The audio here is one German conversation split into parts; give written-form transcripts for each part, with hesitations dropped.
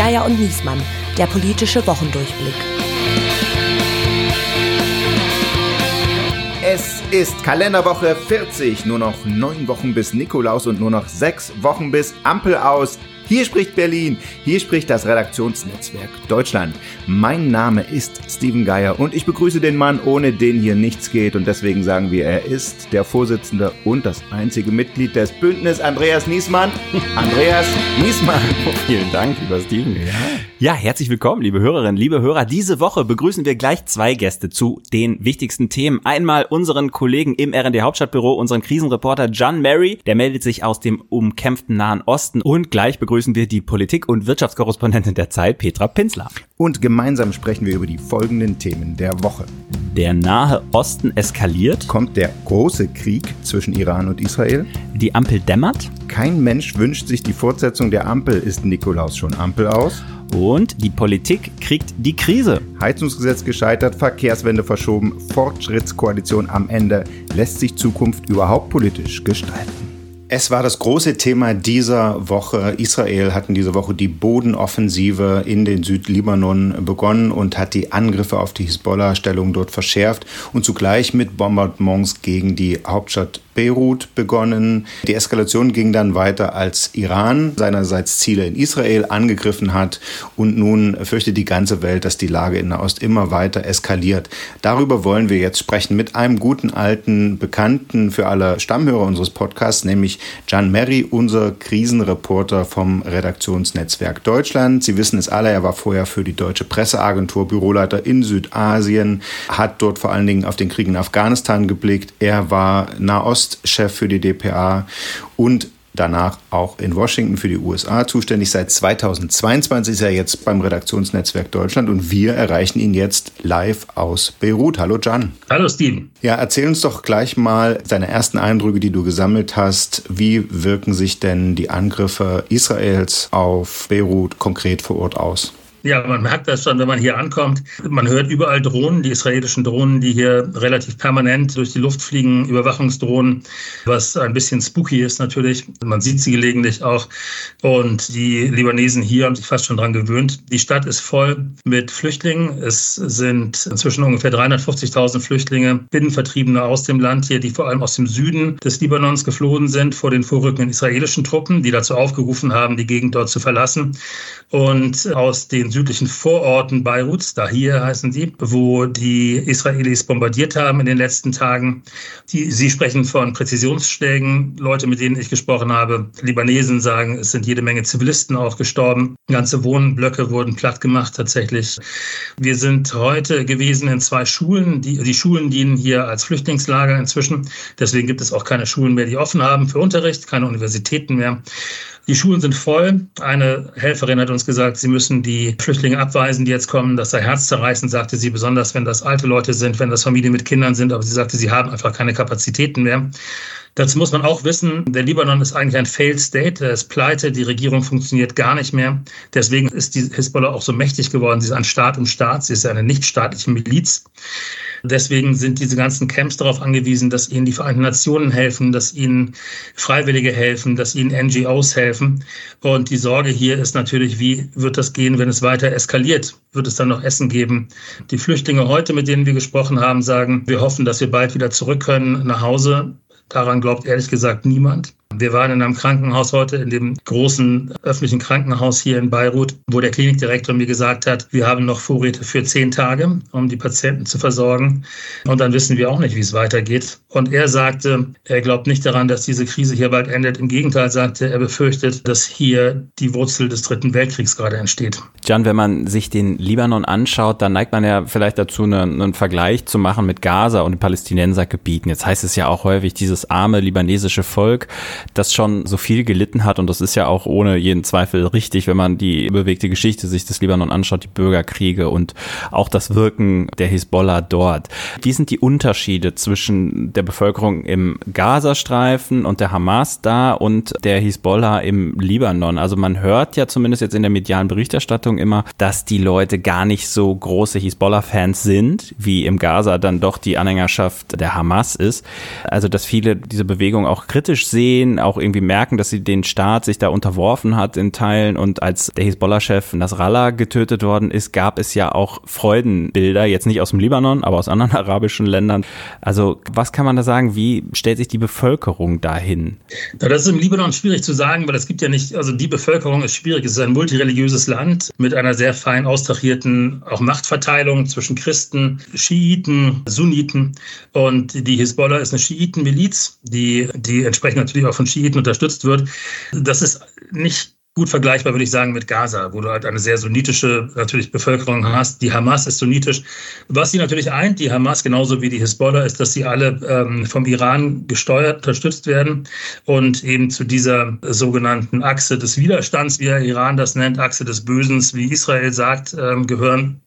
Geier und Niesmann, der politische Wochendurchblick. Es ist Kalenderwoche 40, nur noch 9 Wochen bis Nikolaus und nur noch 6 Wochen bis Ampel aus. Hier spricht Berlin, hier spricht das Redaktionsnetzwerk Deutschland. Mein Name ist Steven Geier und ich begrüße den Mann, ohne den hier nichts geht. Und deswegen sagen wir, er ist der Vorsitzende und das einzige Mitglied des Bündnis, Andreas Niesmann. Andreas Niesmann. Vielen Dank, lieber Steven. Ja, herzlich willkommen, liebe Hörerinnen, liebe Hörer. Diese Woche begrüßen wir gleich 2 Gäste zu den wichtigsten Themen. Einmal unseren Kollegen im RND Hauptstadtbüro, unseren Krisenreporter John Mary. Der meldet sich aus dem umkämpften Nahen Osten. Und gleich begrüßen wir die Politik- und Wirtschaftskorrespondentin der Zeit, Petra Pinzler. Und gemeinsam sprechen wir über die folgenden Themen der Woche. Der Nahe Osten eskaliert. Kommt der große Krieg zwischen Iran und Israel? Die Ampel dämmert. Kein Mensch wünscht sich die Fortsetzung der Ampel. Ist Nikolaus schon Ampel aus? Und die Politik kriegt die Krise. Heizungsgesetz gescheitert, Verkehrswende verschoben, Fortschrittskoalition am Ende. Lässt sich Zukunft überhaupt politisch gestalten? Es war das große Thema dieser Woche. Israel hat in dieser Woche die Bodenoffensive in den Südlibanon begonnen und hat die Angriffe auf die Hisbollah-Stellung dort verschärft und zugleich mit Bombardements gegen die Hauptstadt Beirut begonnen. Die Eskalation ging dann weiter, als Iran seinerseits Ziele in Israel angegriffen hat und nun fürchtet die ganze Welt, dass die Lage in Nahost immer weiter eskaliert. Darüber wollen wir jetzt sprechen mit einem guten alten Bekannten für alle Stammhörer unseres Podcasts, nämlich John Mary, unser Krisenreporter vom Redaktionsnetzwerk Deutschland. Sie wissen es alle, er war vorher für die Deutsche Presseagentur Büroleiter in Südasien, hat dort vor allen Dingen auf den Krieg in Afghanistan geblickt. Er war Nahostchef für die dpa und danach auch in Washington für die USA zuständig. Seit 2022 ist er jetzt beim Redaktionsnetzwerk Deutschland und wir erreichen ihn jetzt live aus Beirut. Hallo John. Hallo Steven. Ja, erzähl uns doch gleich mal deine ersten Eindrücke, die du gesammelt hast. Wie wirken sich denn die Angriffe Israels auf Beirut konkret vor Ort aus? Ja, man merkt das schon, wenn man hier ankommt. Man hört überall Drohnen, die israelischen Drohnen, die hier relativ permanent durch die Luft fliegen, Überwachungsdrohnen, was ein bisschen spooky ist natürlich. Man sieht sie gelegentlich auch. Und die Libanesen hier haben sich fast schon dran gewöhnt. Die Stadt ist voll mit Flüchtlingen. Es sind inzwischen ungefähr 350.000 Flüchtlinge, Binnenvertriebene aus dem Land hier, die vor allem aus dem Süden des Libanons geflohen sind vor den vorrückenden israelischen Truppen, die dazu aufgerufen haben, die Gegend dort zu verlassen. Und aus den südlichen Vororten Beiruts, Dahir heißen sie, wo die Israelis bombardiert haben in den letzten Tagen. Sie sprechen von Präzisionsschlägen. Leute, mit denen ich gesprochen habe, Libanesen sagen, es sind jede Menge Zivilisten auch gestorben. Ganze Wohnblöcke wurden platt gemacht tatsächlich. Wir sind heute gewesen in 2 Schulen. Die Schulen dienen hier als Flüchtlingslager inzwischen. Deswegen gibt es auch keine Schulen mehr, die offen haben für Unterricht, keine Universitäten mehr. Die Schulen sind voll. Eine Helferin hat uns gesagt, sie müssen die Flüchtlinge abweisen, die jetzt kommen. Das sei herzzerreißend, sagte sie, besonders wenn das alte Leute sind, wenn das Familien mit Kindern sind. Aber sie sagte, sie haben einfach keine Kapazitäten mehr. Dazu muss man auch wissen, der Libanon ist eigentlich ein Failed State, er ist pleite, die Regierung funktioniert gar nicht mehr. Deswegen ist die Hisbollah auch so mächtig geworden. Sie ist ein Staat im Staat, sie ist eine nichtstaatliche Miliz. Deswegen sind diese ganzen Camps darauf angewiesen, dass ihnen die Vereinten Nationen helfen, dass ihnen Freiwillige helfen, dass ihnen NGOs helfen. Und die Sorge hier ist natürlich, wie wird das gehen, wenn es weiter eskaliert? Wird es dann noch Essen geben? Die Flüchtlinge heute, mit denen wir gesprochen haben, sagen, wir hoffen, dass wir bald wieder zurück können nach Hause. Daran glaubt ehrlich gesagt niemand. Wir waren in einem Krankenhaus heute, in dem großen öffentlichen Krankenhaus hier in Beirut, wo der Klinikdirektor mir gesagt hat, wir haben noch Vorräte für 10 Tage, um die Patienten zu versorgen. Und dann wissen wir auch nicht, wie es weitergeht. Und er sagte, er glaubt nicht daran, dass diese Krise hier bald endet. Im Gegenteil, sagte er, befürchtet, dass hier die Wurzel des 3. Weltkriegs gerade entsteht. John, wenn man sich den Libanon anschaut, dann neigt man ja vielleicht dazu, einen Vergleich zu machen mit Gaza und den Palästinensergebieten. Jetzt heißt es ja auch häufig, dieses arme libanesische Volk, das schon so viel gelitten hat, und das ist ja auch ohne jeden Zweifel richtig, wenn man die bewegte Geschichte sich des Libanon anschaut, die Bürgerkriege und auch das Wirken der Hisbollah dort. Wie sind die Unterschiede zwischen der Bevölkerung im Gazastreifen und der Hamas da und der Hisbollah im Libanon? Also man hört ja zumindest jetzt in der medialen Berichterstattung immer, dass die Leute gar nicht so große Hisbollah-Fans sind, wie im Gaza dann doch die Anhängerschaft der Hamas ist. Also dass viele diese Bewegung auch kritisch sehen, stehen, auch irgendwie merken, dass sie den Staat sich da unterworfen hat in Teilen. Und als der Hisbollah-Chef Nasrallah getötet worden ist, gab es ja auch Freudenbilder, jetzt nicht aus dem Libanon, aber aus anderen arabischen Ländern. Also was kann man da sagen? Wie stellt sich die Bevölkerung dahin? Ja, das ist im Libanon schwierig zu sagen, weil es gibt ja nicht, also die Bevölkerung ist schwierig. Es ist ein multireligiöses Land mit einer sehr fein austrachierten auch Machtverteilung zwischen Christen, Schiiten, Sunniten, und die Hisbollah ist eine Schiitenmiliz, die entsprechend natürlich auch von Schiiten unterstützt wird. Das ist nicht gut vergleichbar, würde ich sagen, mit Gaza, wo du halt eine sehr sunnitische natürlich Bevölkerung hast. Die Hamas ist sunnitisch. Was sie natürlich eint, die Hamas genauso wie die Hisbollah, ist, dass sie alle vom Iran gesteuert, unterstützt werden und eben zu dieser sogenannten Achse des Widerstands, wie der Iran das nennt, Achse des Bösens, wie Israel sagt, gehören.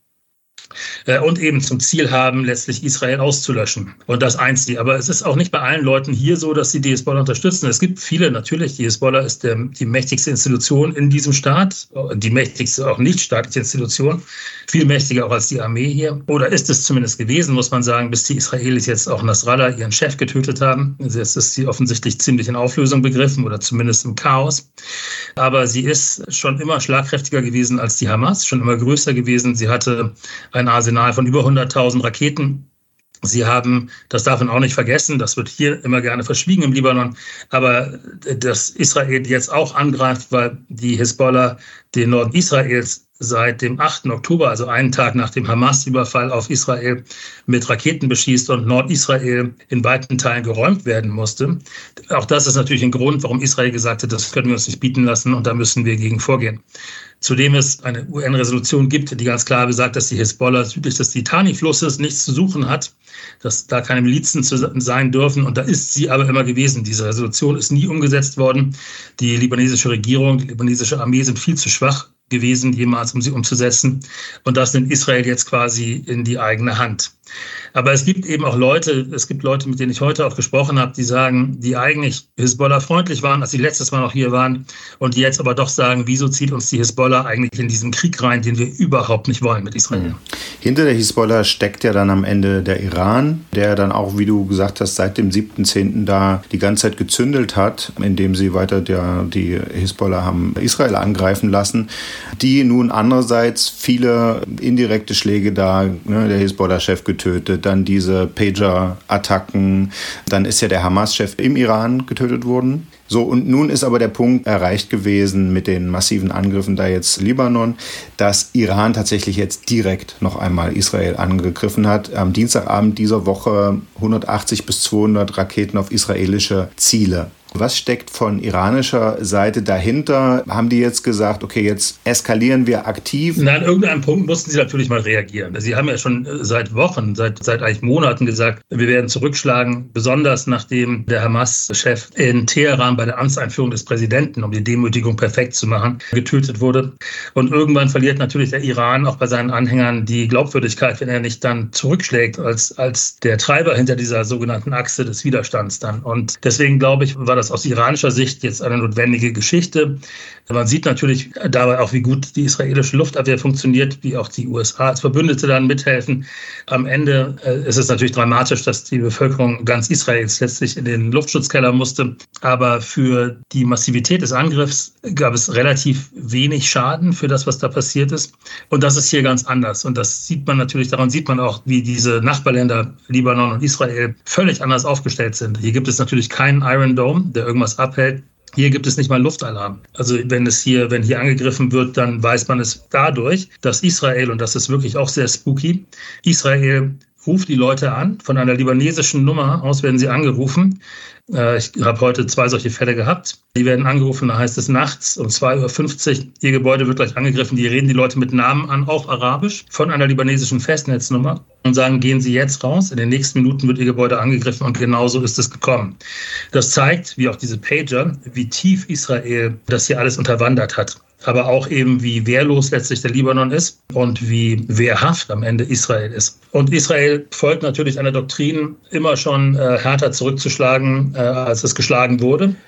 Und eben zum Ziel haben, letztlich Israel auszulöschen. Und das eint sie. Aber es ist auch nicht bei allen Leuten hier so, dass sie die Hisbollah unterstützen. Es gibt viele natürlich. Die Hisbollah ist die mächtigste Institution in diesem Staat, die mächtigste auch nicht staatliche Institution, viel mächtiger auch als die Armee hier. Oder ist es zumindest gewesen, muss man sagen, bis die Israelis jetzt auch Nasrallah, ihren Chef, getötet haben. Also jetzt ist sie offensichtlich ziemlich in Auflösung begriffen oder zumindest im Chaos. Aber sie ist schon immer schlagkräftiger gewesen als die Hamas, schon immer größer gewesen. Sie hatte ein Arsenal von über 100.000 Raketen. Sie haben, das darf man auch nicht vergessen, das wird hier immer gerne verschwiegen im Libanon, aber dass Israel jetzt auch angreift, weil die Hisbollah den Norden Israels seit dem 8. Oktober, also einen Tag nach dem Hamas-Überfall auf Israel, mit Raketen beschießt und Nordisrael in weiten Teilen geräumt werden musste. Auch das ist natürlich ein Grund, warum Israel gesagt hat, das können wir uns nicht bieten lassen und da müssen wir gegen vorgehen. Zudem es eine UN-Resolution gibt, die ganz klar besagt, dass die Hisbollah südlich des Litani-Flusses nichts zu suchen hat, dass da keine Milizen sein dürfen. Und da ist sie aber immer gewesen. Diese Resolution ist nie umgesetzt worden. Die libanesische Regierung, die libanesische Armee sind viel zu schwach gewesen, jemals, um sie umzusetzen. Und das nimmt Israel jetzt quasi in die eigene Hand. Aber es gibt eben auch Leute, mit denen ich heute auch gesprochen habe, die sagen, die eigentlich Hisbollah-freundlich waren, als sie letztes Mal noch hier waren und die jetzt aber doch sagen, wieso zieht uns die Hisbollah eigentlich in diesen Krieg rein, den wir überhaupt nicht wollen mit Israel. Hinter der Hisbollah steckt ja dann am Ende der Iran, der dann auch, wie du gesagt hast, seit dem 7.10. da die ganze Zeit gezündelt hat, indem sie weiter die Hisbollah haben Israel angreifen lassen, die nun andererseits viele indirekte Schläge da, ne, der Hisbollah-Chef getötet, dann diese Pager-Attacken, dann ist ja der Hamas-Chef im Iran getötet worden. So, und nun ist aber der Punkt erreicht gewesen mit den massiven Angriffen da jetzt Libanon, dass Iran tatsächlich jetzt direkt noch einmal Israel angegriffen hat. Am Dienstagabend dieser Woche 180 bis 200 Raketen auf israelische Ziele. Was steckt von iranischer Seite dahinter? Haben die jetzt gesagt, okay, jetzt eskalieren wir aktiv? Nein, an irgendeinem Punkt mussten sie natürlich mal reagieren. Sie haben ja schon seit Wochen, seit eigentlich Monaten gesagt, wir werden zurückschlagen, besonders nachdem der Hamas-Chef in Teheran bei der Amtseinführung des Präsidenten, um die Demütigung perfekt zu machen, getötet wurde. Und irgendwann verliert natürlich der Iran auch bei seinen Anhängern die Glaubwürdigkeit, wenn er nicht dann zurückschlägt als der Treiber hinter dieser sogenannten Achse des Widerstands dann. Und deswegen, glaube ich, war das aus iranischer Sicht jetzt eine notwendige Geschichte. Man sieht natürlich dabei auch, wie gut die israelische Luftabwehr funktioniert, wie auch die USA als Verbündete dann mithelfen. Am Ende ist es natürlich dramatisch, dass die Bevölkerung ganz Israels letztlich in den Luftschutzkeller musste. Aber für die Massivität des Angriffs gab es relativ wenig Schaden für das, was da passiert ist. Und das ist hier ganz anders. Und das sieht man natürlich, daran sieht man auch, wie diese Nachbarländer Libanon und Israel völlig anders aufgestellt sind. Hier gibt es natürlich keinen Iron Dome, der irgendwas abhält. Hier gibt es nicht mal Luftalarm. Also wenn hier angegriffen wird, dann weiß man es dadurch, dass Israel, und das ist wirklich auch sehr spooky, Israel ruft die Leute an, von einer libanesischen Nummer aus werden sie angerufen. Ich habe heute 2 solche Fälle gehabt. Die werden angerufen, da heißt es nachts um 2.50 Uhr, ihr Gebäude wird gleich angegriffen. Die reden die Leute mit Namen an, auch arabisch, von einer libanesischen Festnetznummer und sagen, gehen Sie jetzt raus. In den nächsten Minuten wird Ihr Gebäude angegriffen und genauso ist es gekommen. Das zeigt, wie auch diese Pager, wie tief Israel das hier alles unterwandert hat. Aber auch eben, wie wehrlos letztlich der Libanon ist und wie wehrhaft am Ende Israel ist. Und Israel folgt natürlich einer Doktrin, immer schon härter zurückzuschlagen, als es geschlagen wurde.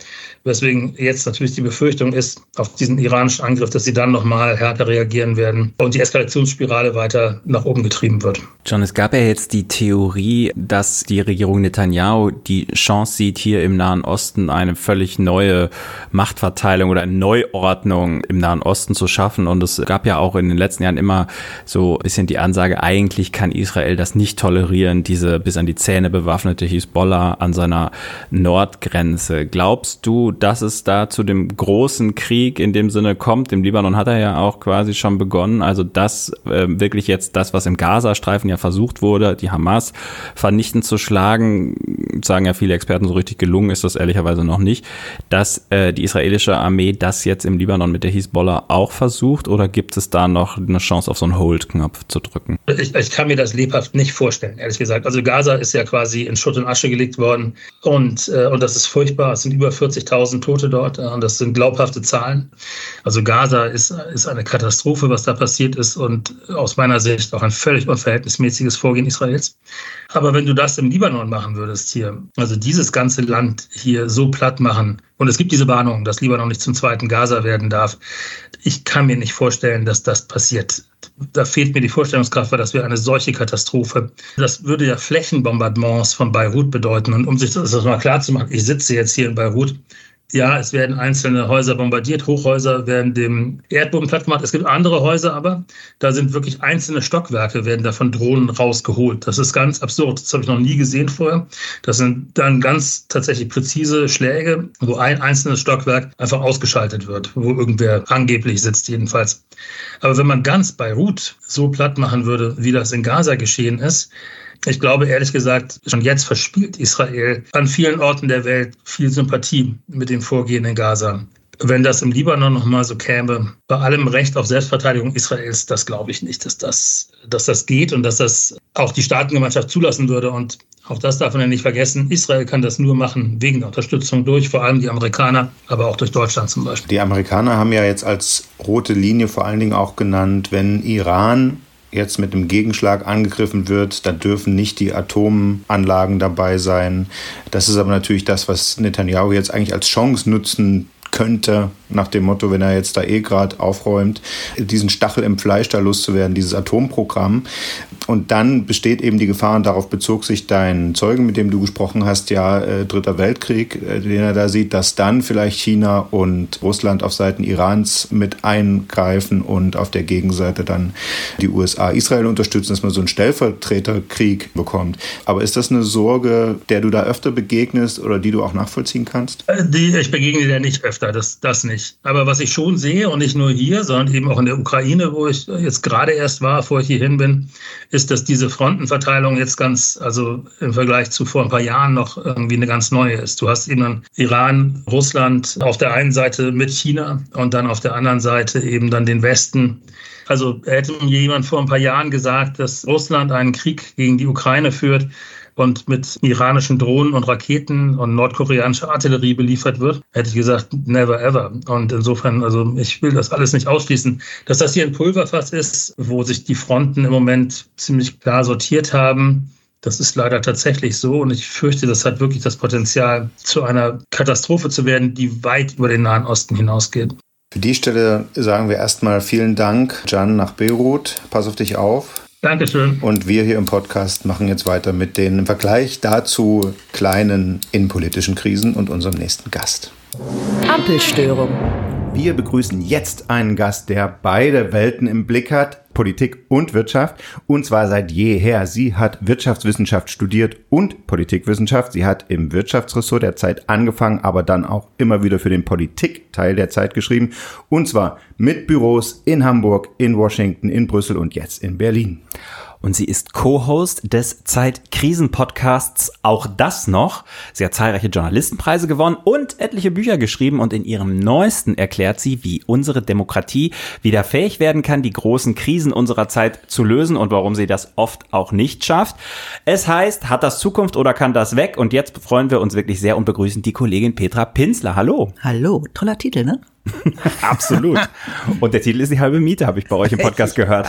Weswegen jetzt natürlich die Befürchtung ist, auf diesen iranischen Angriff, dass sie dann nochmal härter reagieren werden und die Eskalationsspirale weiter nach oben getrieben wird. John, es gab ja jetzt die Theorie, dass die Regierung Netanyahu die Chance sieht, hier im Nahen Osten eine völlig neue Machtverteilung oder eine Neuordnung im Nahen Osten zu schaffen. Und es gab ja auch in den letzten Jahren immer so ein bisschen die Ansage, eigentlich kann Israel das nicht tolerieren, diese bis an die Zähne bewaffnete Hisbollah an seiner Nordgrenze. Glaubst du, dass es da zu dem großen Krieg in dem Sinne kommt? Im Libanon hat er ja auch quasi schon begonnen. Also dass wirklich jetzt das, was im Gazastreifen ja versucht wurde, die Hamas vernichtend zu schlagen, sagen ja viele Experten, so richtig gelungen ist das ehrlicherweise noch nicht, dass die israelische Armee das jetzt im Libanon mit der Hisbollah auch versucht, oder gibt es da noch eine Chance, auf so einen Hold-Knopf zu drücken? Ich kann mir das lebhaft nicht vorstellen, ehrlich gesagt. Also Gaza ist ja quasi in Schutt und Asche gelegt worden und das ist furchtbar. Es sind über 40.000 Tote dort und das sind glaubhafte Zahlen. Also Gaza ist eine Katastrophe, was da passiert ist, und aus meiner Sicht auch ein völlig unverhältnismäßiges Vorgehen Israels. Aber wenn du das im Libanon machen würdest hier, also dieses ganze Land hier so platt machen, und es gibt diese Warnung, dass Libanon nicht zum zweiten Gaza werden darf, ich kann mir nicht vorstellen, dass das passiert. Da fehlt mir die Vorstellungskraft, weil das wäre eine solche Katastrophe. Das würde ja Flächenbombardements von Beirut bedeuten. Und um sich das mal klar zu machen, ich sitze jetzt hier in Beirut. Ja, es werden einzelne Häuser bombardiert, Hochhäuser werden dem Erdboden platt gemacht. Es gibt andere Häuser aber, da sind wirklich einzelne Stockwerke, werden da von Drohnen rausgeholt. Das ist ganz absurd, das habe ich noch nie gesehen vorher. Das sind dann ganz tatsächlich präzise Schläge, wo ein einzelnes Stockwerk einfach ausgeschaltet wird, wo irgendwer angeblich sitzt jedenfalls. Aber wenn man ganz Beirut so platt machen würde, wie das in Gaza geschehen ist, ich glaube, ehrlich gesagt, schon jetzt verspielt Israel an vielen Orten der Welt viel Sympathie mit dem Vorgehen in Gaza. Wenn das im Libanon nochmal so käme, bei allem Recht auf Selbstverteidigung Israels, das glaube ich nicht, dass das geht und dass das auch die Staatengemeinschaft zulassen würde. Und auch das darf man ja nicht vergessen, Israel kann das nur machen wegen der Unterstützung durch vor allem die Amerikaner, aber auch durch Deutschland zum Beispiel. Die Amerikaner haben ja jetzt als rote Linie vor allen Dingen auch genannt, wenn Iran jetzt mit einem Gegenschlag angegriffen wird, dann dürfen nicht die Atomanlagen dabei sein. Das ist aber natürlich das, was Netanyahu jetzt eigentlich als Chance nutzen könnte, nach dem Motto, wenn er jetzt da gerade aufräumt, diesen Stachel im Fleisch da loszuwerden, dieses Atomprogramm. Und dann besteht eben die Gefahr, und darauf bezog sich dein Zeugen, mit dem du gesprochen hast, ja, Dritter Weltkrieg, den er da sieht, dass dann vielleicht China und Russland auf Seiten Irans mit eingreifen und auf der Gegenseite dann die USA Israel unterstützen, dass man so einen Stellvertreterkrieg bekommt. Aber ist das eine Sorge, der du da öfter begegnest oder die du auch nachvollziehen kannst? Ich begegne der nicht öfter, das nicht. Aber was ich schon sehe, und nicht nur hier, sondern eben auch in der Ukraine, wo ich jetzt gerade erst war, bevor ich hierhin bin, ist, dass diese Frontenverteilung jetzt also im Vergleich zu vor ein paar Jahren noch irgendwie eine ganz neue ist. Du hast eben dann Iran, Russland auf der einen Seite mit China und dann auf der anderen Seite eben dann den Westen. Also hätte mir jemand vor ein paar Jahren gesagt, dass Russland einen Krieg gegen die Ukraine führt und mit iranischen Drohnen und Raketen und nordkoreanischer Artillerie beliefert wird, hätte ich gesagt, never ever. Und insofern, also ich will das alles nicht ausschließen. Dass das hier ein Pulverfass ist, wo sich die Fronten im Moment ziemlich klar sortiert haben, das ist leider tatsächlich so. Und ich fürchte, das hat wirklich das Potenzial, zu einer Katastrophe zu werden, die weit über den Nahen Osten hinausgeht. Für die Stelle sagen wir erstmal vielen Dank, Can, nach Beirut. Pass auf dich auf. Dankeschön. Und wir hier im Podcast machen jetzt weiter mit den im Vergleich dazu kleinen innenpolitischen Krisen und unserem nächsten Gast. Ampelstörung. Wir begrüßen jetzt einen Gast, der beide Welten im Blick hat, Politik und Wirtschaft, und zwar seit jeher. Sie hat Wirtschaftswissenschaft studiert und Politikwissenschaft. Sie hat im Wirtschaftsressort der Zeit angefangen, aber dann auch immer wieder für den Politikteil der Zeit geschrieben, und zwar mit Büros in Hamburg, in Washington, in Brüssel und jetzt in Berlin. Und sie ist Co-Host des Zeit-Krisen-Podcasts Auch das noch. Sie hat zahlreiche Journalistenpreise gewonnen und etliche Bücher geschrieben. Und in ihrem neuesten erklärt sie, wie unsere Demokratie wieder fähig werden kann, die großen Krisen unserer Zeit zu lösen und warum sie das oft auch nicht schafft. Es heißt, hat das Zukunft oder kann das weg? Und jetzt freuen wir uns wirklich sehr und begrüßen die Kollegin Petra Pinzler. Hallo. Hallo, toller Titel, ne? Absolut. Und der Titel ist die halbe Miete, habe ich bei euch im Podcast gehört.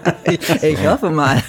Ich hoffe mal.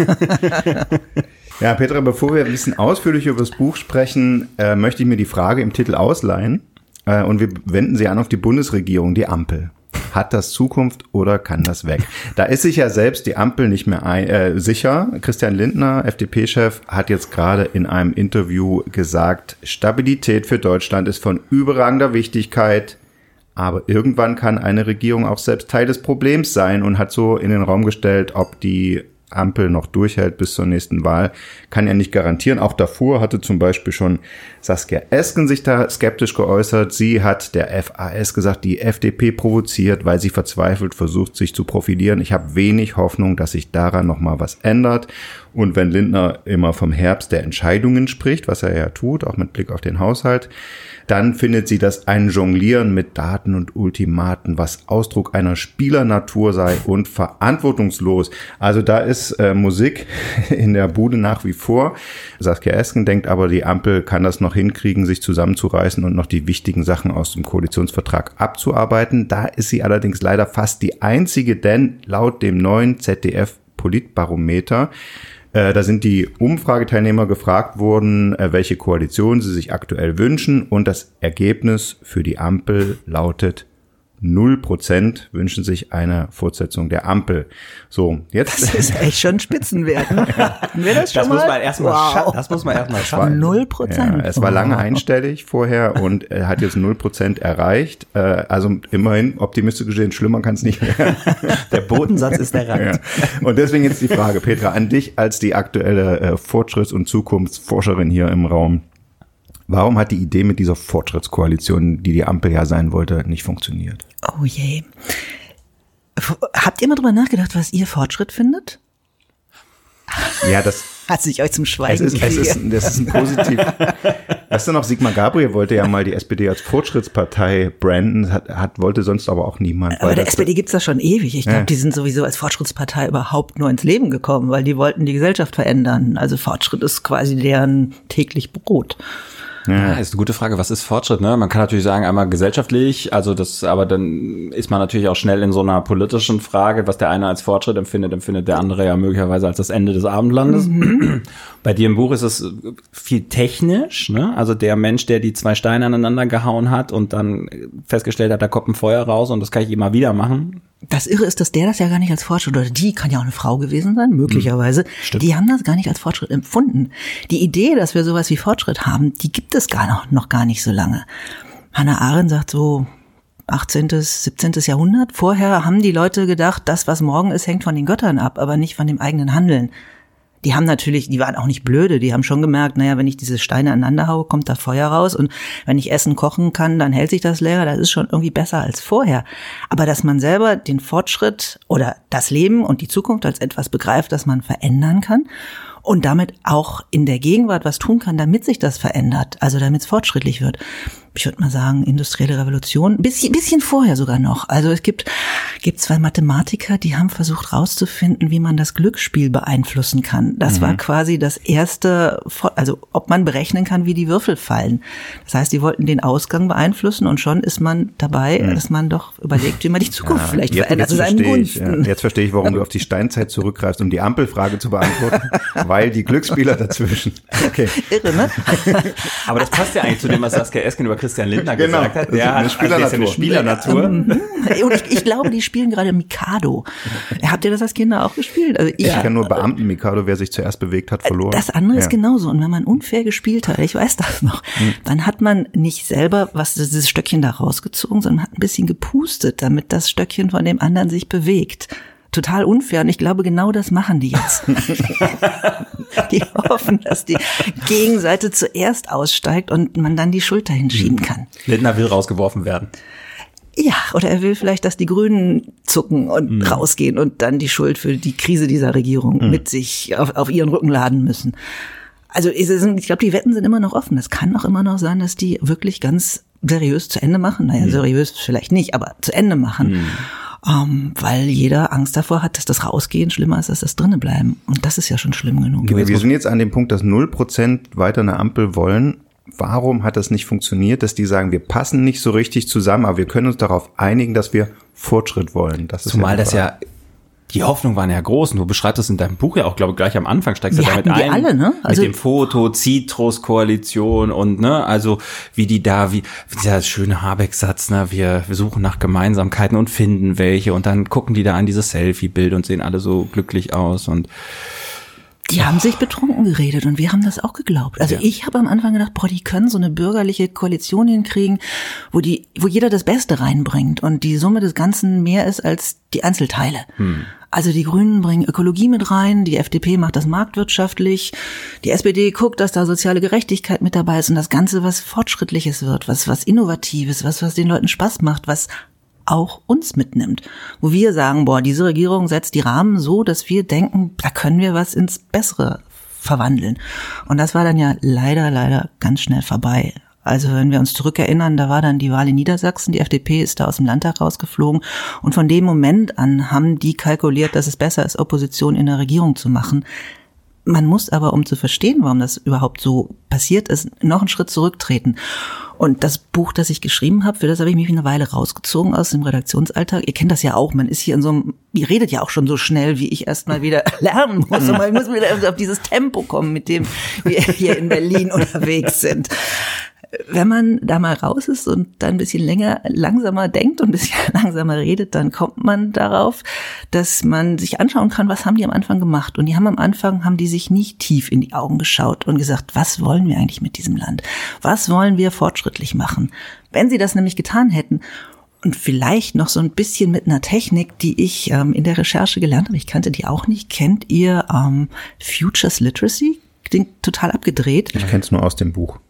Ja, Petra, bevor wir ein bisschen ausführlich über das Buch sprechen, möchte ich mir die Frage im Titel ausleihen. und wir wenden sie an auf die Bundesregierung, die Ampel. Hat das Zukunft oder kann das weg? Da ist sich ja selbst die Ampel nicht mehr sicher. Christian Lindner, FDP-Chef, hat jetzt gerade in einem Interview gesagt, Stabilität für Deutschland ist von überragender Wichtigkeit. Aber irgendwann kann eine Regierung auch selbst Teil des Problems sein und hat so in den Raum gestellt, ob die Ampel noch durchhält bis zur nächsten Wahl, kann ja nicht garantieren. Auch davor hatte zum Beispiel schon Saskia Esken sich da skeptisch geäußert. Sie hat der FAS gesagt, die FDP provoziert, weil sie verzweifelt versucht, sich zu profilieren. Ich habe wenig Hoffnung, dass sich daran noch mal was ändert. Und wenn Lindner immer vom Herbst der Entscheidungen spricht, was er ja tut, auch mit Blick auf den Haushalt, dann findet sie, dass ein Jonglieren mit Daten und Ultimaten, was Ausdruck einer Spielernatur sei und verantwortungslos. Also da ist Musik in der Bude nach wie vor. Saskia Esken denkt aber, die Ampel kann das noch hinkriegen, sich zusammenzureißen und noch die wichtigen Sachen aus dem Koalitionsvertrag abzuarbeiten. Da ist sie allerdings leider fast die einzige, denn laut dem neuen ZDF-Politbarometer da sind die Umfrageteilnehmer gefragt worden, welche Koalition sie sich aktuell wünschen. Und das Ergebnis für die Ampel lautet 0% wünschen sich eine Fortsetzung der Ampel. So, jetzt. Das ist echt schon ein Spitzenwert. Hatten wir das schon mal? Das muss man erstmal schaffen. 0%. Ja, es war lange einstellig vorher und er hat jetzt 0% erreicht. Also immerhin, optimistisch gesehen, schlimmer kann es nicht werden. Der Bodensatz ist der Rand. Ja. Und deswegen jetzt die Frage, Petra, an dich als die aktuelle Fortschritts- und Zukunftsforscherin hier im Raum. Warum hat die Idee mit dieser Fortschrittskoalition, die Ampel ja sein wollte, nicht funktioniert? Oh je. Habt ihr mal drüber nachgedacht, was ihr Fortschritt findet? Ja, das hat sich euch zum Schweigen das ist ein positiv. Weißt du noch, Sigmar Gabriel wollte ja mal die SPD als Fortschrittspartei branden, wollte sonst aber auch niemand. Aber der SPD gibt's das schon ewig. Ich glaube, die sind sowieso als Fortschrittspartei überhaupt nur ins Leben gekommen, weil die wollten die Gesellschaft verändern. Also Fortschritt ist quasi deren täglich Brot. Ja, ist eine gute Frage. Was ist Fortschritt? Ne? Man kann natürlich sagen, einmal gesellschaftlich, also das, aber dann ist man natürlich auch schnell in so einer politischen Frage, was der eine als Fortschritt empfindet der andere ja möglicherweise als das Ende des Abendlandes. Mhm. Bei dir im Buch ist es viel technisch, ne? Also der Mensch, der die zwei Steine aneinander gehauen hat und dann festgestellt hat, da kommt ein Feuer raus und das kann ich immer wieder machen. Das Irre ist, dass der das ja gar nicht als Fortschritt, oder die kann ja auch eine Frau gewesen sein, möglicherweise. Stimmt. Die haben das gar nicht als Fortschritt empfunden. Die Idee, dass wir sowas wie Fortschritt haben, die gibt es noch gar nicht so lange. Hannah Arendt sagt so 18., 17. Jahrhundert. Vorher haben die Leute gedacht, das, was morgen ist, hängt von den Göttern ab, aber nicht von dem eigenen Handeln. Die waren auch nicht blöde, die haben schon gemerkt, naja, wenn ich diese Steine aneinander haue, kommt da Feuer raus und wenn ich Essen kochen kann, dann hält sich das länger, das ist schon irgendwie besser als vorher. Aber dass man selber den Fortschritt oder das Leben und die Zukunft als etwas begreift, das man verändern kann und damit auch in der Gegenwart was tun kann, damit sich das verändert, also damit es fortschrittlich wird. Ich würde mal sagen, industrielle Revolution, bisschen vorher sogar noch. Also es gibt zwei Mathematiker, die haben versucht rauszufinden, wie man das Glücksspiel beeinflussen kann. Das war quasi das erste, also ob man berechnen kann, wie die Würfel fallen. Das heißt, die wollten den Ausgang beeinflussen und schon ist man dabei, dass man doch überlegt, wie man die Zukunft vielleicht verändert. Jetzt verstehe ich, warum du auf die Steinzeit zurückgreifst, um die Ampelfrage zu beantworten, weil die Glücksspieler dazwischen. Okay. Irre, ne? Aber das passt ja eigentlich zu dem, was Saskia Esken über Christian Lindner gesagt hat. Der hat eine Spielernatur. Und ich glaube, die spielen gerade Mikado. Habt ihr das als Kinder auch gespielt? Also ich kann nur Beamten Mikado, wer sich zuerst bewegt hat, verloren. Das andere ist genauso. Und wenn man unfair gespielt hat, ich weiß das noch, dann hat man nicht selber dieses Stöckchen da rausgezogen, sondern hat ein bisschen gepustet, damit das Stöckchen von dem anderen sich bewegt. Total unfair. Und ich glaube, genau das machen die jetzt. Die hoffen, dass die Gegenseite zuerst aussteigt und man dann die Schuld dahin schieben kann. Lindner will rausgeworfen werden. Ja, oder er will vielleicht, dass die Grünen zucken und rausgehen und dann die Schuld für die Krise dieser Regierung mit sich auf ihren Rücken laden müssen. Also ich glaube, die Wetten sind immer noch offen. Es kann auch immer noch sein, dass die wirklich ganz seriös zu Ende machen. Naja, seriös vielleicht nicht, aber zu Ende machen. Weil jeder Angst davor hat, dass das Rausgehen schlimmer ist, als das drinnen bleiben. Und das ist ja schon schlimm genug. Wir sind jetzt an dem Punkt, dass 0% weiter eine Ampel wollen. Warum hat das nicht funktioniert, dass die sagen, wir passen nicht so richtig zusammen, aber wir können uns darauf einigen, dass wir Fortschritt wollen? Das ist Zumal das ja die Hoffnungen waren ja groß. Und du beschreibst es in deinem Buch ja auch, glaube ich, gleich am Anfang steigst du damit ein. Alle, ne? Also mit dem Foto, Citrus-Koalition und, ne, also wie dieser schöne Habeck-Satz, ne, wir suchen nach Gemeinsamkeiten und finden welche und dann gucken die da an dieses Selfie-Bild und sehen alle so glücklich aus und die haben sich betrunken geredet und wir haben das auch geglaubt. Also ich habe am Anfang gedacht, die können so eine bürgerliche Koalition hinkriegen, wo jeder das Beste reinbringt und die Summe des Ganzen mehr ist als die Einzelteile. Also die Grünen bringen Ökologie mit rein, die FDP macht das marktwirtschaftlich, die SPD guckt, dass da soziale Gerechtigkeit mit dabei ist und das Ganze, was Fortschrittliches wird, was Innovatives, was den Leuten Spaß macht, was auch uns mitnimmt. Wo wir sagen, diese Regierung setzt die Rahmen so, dass wir denken, da können wir was ins Bessere verwandeln. Und das war dann ja leider ganz schnell vorbei. Also wenn wir uns zurückerinnern, da war dann die Wahl in Niedersachsen, die FDP ist da aus dem Landtag rausgeflogen und von dem Moment an haben die kalkuliert, dass es besser ist, Opposition in der Regierung zu machen. Man muss aber, um zu verstehen, warum das überhaupt so passiert ist, noch einen Schritt zurücktreten. Und das Buch, das ich geschrieben habe, für das habe ich mich eine Weile rausgezogen aus dem Redaktionsalltag. Ihr kennt das ja auch, man ist hier ihr redet ja auch schon so schnell, wie ich erst mal wieder lernen muss. Und man muss wieder auf dieses Tempo kommen, mit dem wir hier in Berlin unterwegs sind. Wenn man da mal raus ist und dann ein bisschen langsamer denkt und ein bisschen langsamer redet, dann kommt man darauf, dass man sich anschauen kann, was haben die am Anfang gemacht. Und am Anfang haben die sich nicht tief in die Augen geschaut und gesagt, was wollen wir eigentlich mit diesem Land? Was wollen wir fortschrittlich machen? Wenn sie das nämlich getan hätten und vielleicht noch so ein bisschen mit einer Technik, die ich in der Recherche gelernt habe, ich kannte die auch nicht, kennt ihr Futures Literacy? Klingt total abgedreht. Ich kenne es nur aus dem Buch.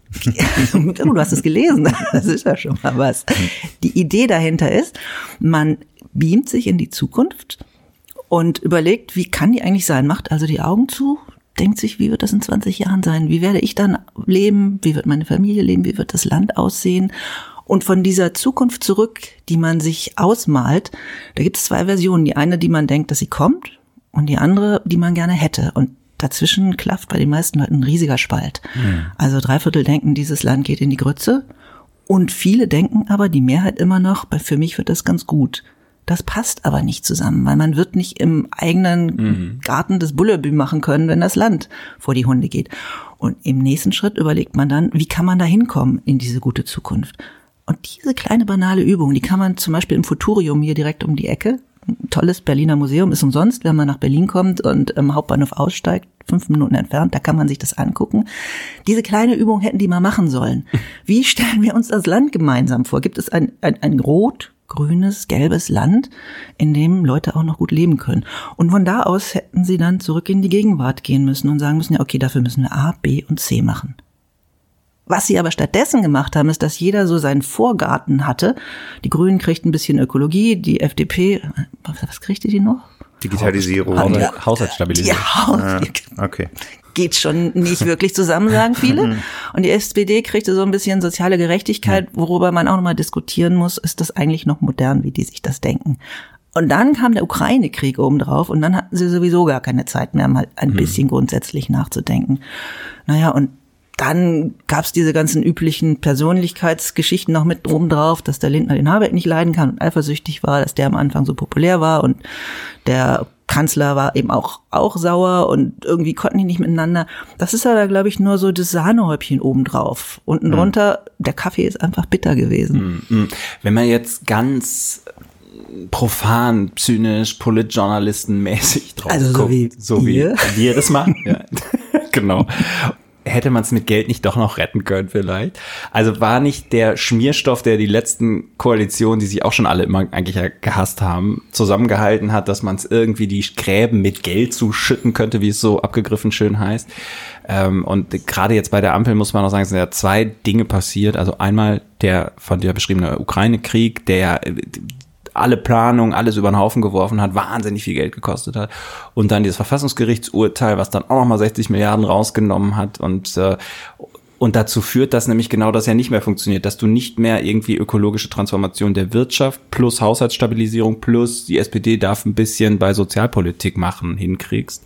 Du hast es gelesen, das ist ja schon mal was. Die Idee dahinter ist, man beamt sich in die Zukunft und überlegt, wie kann die eigentlich sein? Macht also die Augen zu, denkt sich, wie wird das in 20 Jahren sein? Wie werde ich dann leben? Wie wird meine Familie leben? Wie wird das Land aussehen? Und von dieser Zukunft zurück, die man sich ausmalt, da gibt es 2 Versionen. Die eine, die man denkt, dass sie kommt und die andere, die man gerne hätte. Und dazwischen klafft bei den meisten Leuten ein riesiger Spalt. Also 3/4 denken, dieses Land geht in die Grütze. Und viele denken aber, die Mehrheit immer noch, für mich wird das ganz gut. Das passt aber nicht zusammen, weil man wird nicht im eigenen Garten das Bullebü machen können, wenn das Land vor die Hunde geht. Und im nächsten Schritt überlegt man dann, wie kann man da hinkommen in diese gute Zukunft? Und diese kleine banale Übung, die kann man zum Beispiel im Futurium hier direkt um die Ecke, ein tolles Berliner Museum, ist umsonst, wenn man nach Berlin kommt und im Hauptbahnhof aussteigt, 5 Minuten entfernt, da kann man sich das angucken. Diese kleine Übung hätten die mal machen sollen. Wie stellen wir uns das Land gemeinsam vor? Gibt es ein rot, grünes, gelbes Land, in dem Leute auch noch gut leben können? Und von da aus hätten sie dann zurück in die Gegenwart gehen müssen und sagen müssen, ja, okay, dafür müssen wir A, B und C machen. Was sie aber stattdessen gemacht haben, ist, dass jeder so seinen Vorgarten hatte. Die Grünen kriegten ein bisschen Ökologie, die FDP, was kriegte die noch? Digitalisierung. Haushaltsstabilisierung. Okay. Geht schon nicht wirklich zusammen, sagen viele. Und die SPD kriegte so ein bisschen soziale Gerechtigkeit, worüber man auch nochmal diskutieren muss, ist das eigentlich noch modern, wie die sich das denken. Und dann kam der Ukraine-Krieg obendrauf und dann hatten sie sowieso gar keine Zeit mehr, mal ein bisschen grundsätzlich nachzudenken. Naja, und dann gab's diese ganzen üblichen Persönlichkeitsgeschichten noch mit oben drauf, dass der Lindner den Habeck nicht leiden kann und eifersüchtig war, dass der am Anfang so populär war und der Kanzler war eben auch sauer und irgendwie konnten die nicht miteinander. Das ist aber, glaube ich, nur so das Sahnehäubchen obendrauf. Unten drunter, der Kaffee ist einfach bitter gewesen. Wenn man jetzt ganz profan, zynisch, politjournalistenmäßig drauf guckt, so wie wir das machen. Ja. Genau. Hätte man es mit Geld nicht doch noch retten können vielleicht? Also war nicht der Schmierstoff, der die letzten Koalitionen, die sich auch schon alle immer eigentlich ja gehasst haben, zusammengehalten hat, dass man es irgendwie die Gräben mit Geld zuschütten könnte, wie es so abgegriffen schön heißt. Und gerade jetzt bei der Ampel muss man auch sagen, es sind ja 2 Dinge passiert. Also einmal der von dir beschriebene Ukraine-Krieg, der alle Planungen, alles über den Haufen geworfen hat, wahnsinnig viel Geld gekostet hat. Und dann dieses Verfassungsgerichtsurteil, was dann auch nochmal 60 Milliarden rausgenommen hat und dazu führt, dass nämlich genau das ja nicht mehr funktioniert, dass du nicht mehr irgendwie ökologische Transformation der Wirtschaft plus Haushaltsstabilisierung plus die SPD darf ein bisschen bei Sozialpolitik machen, hinkriegst.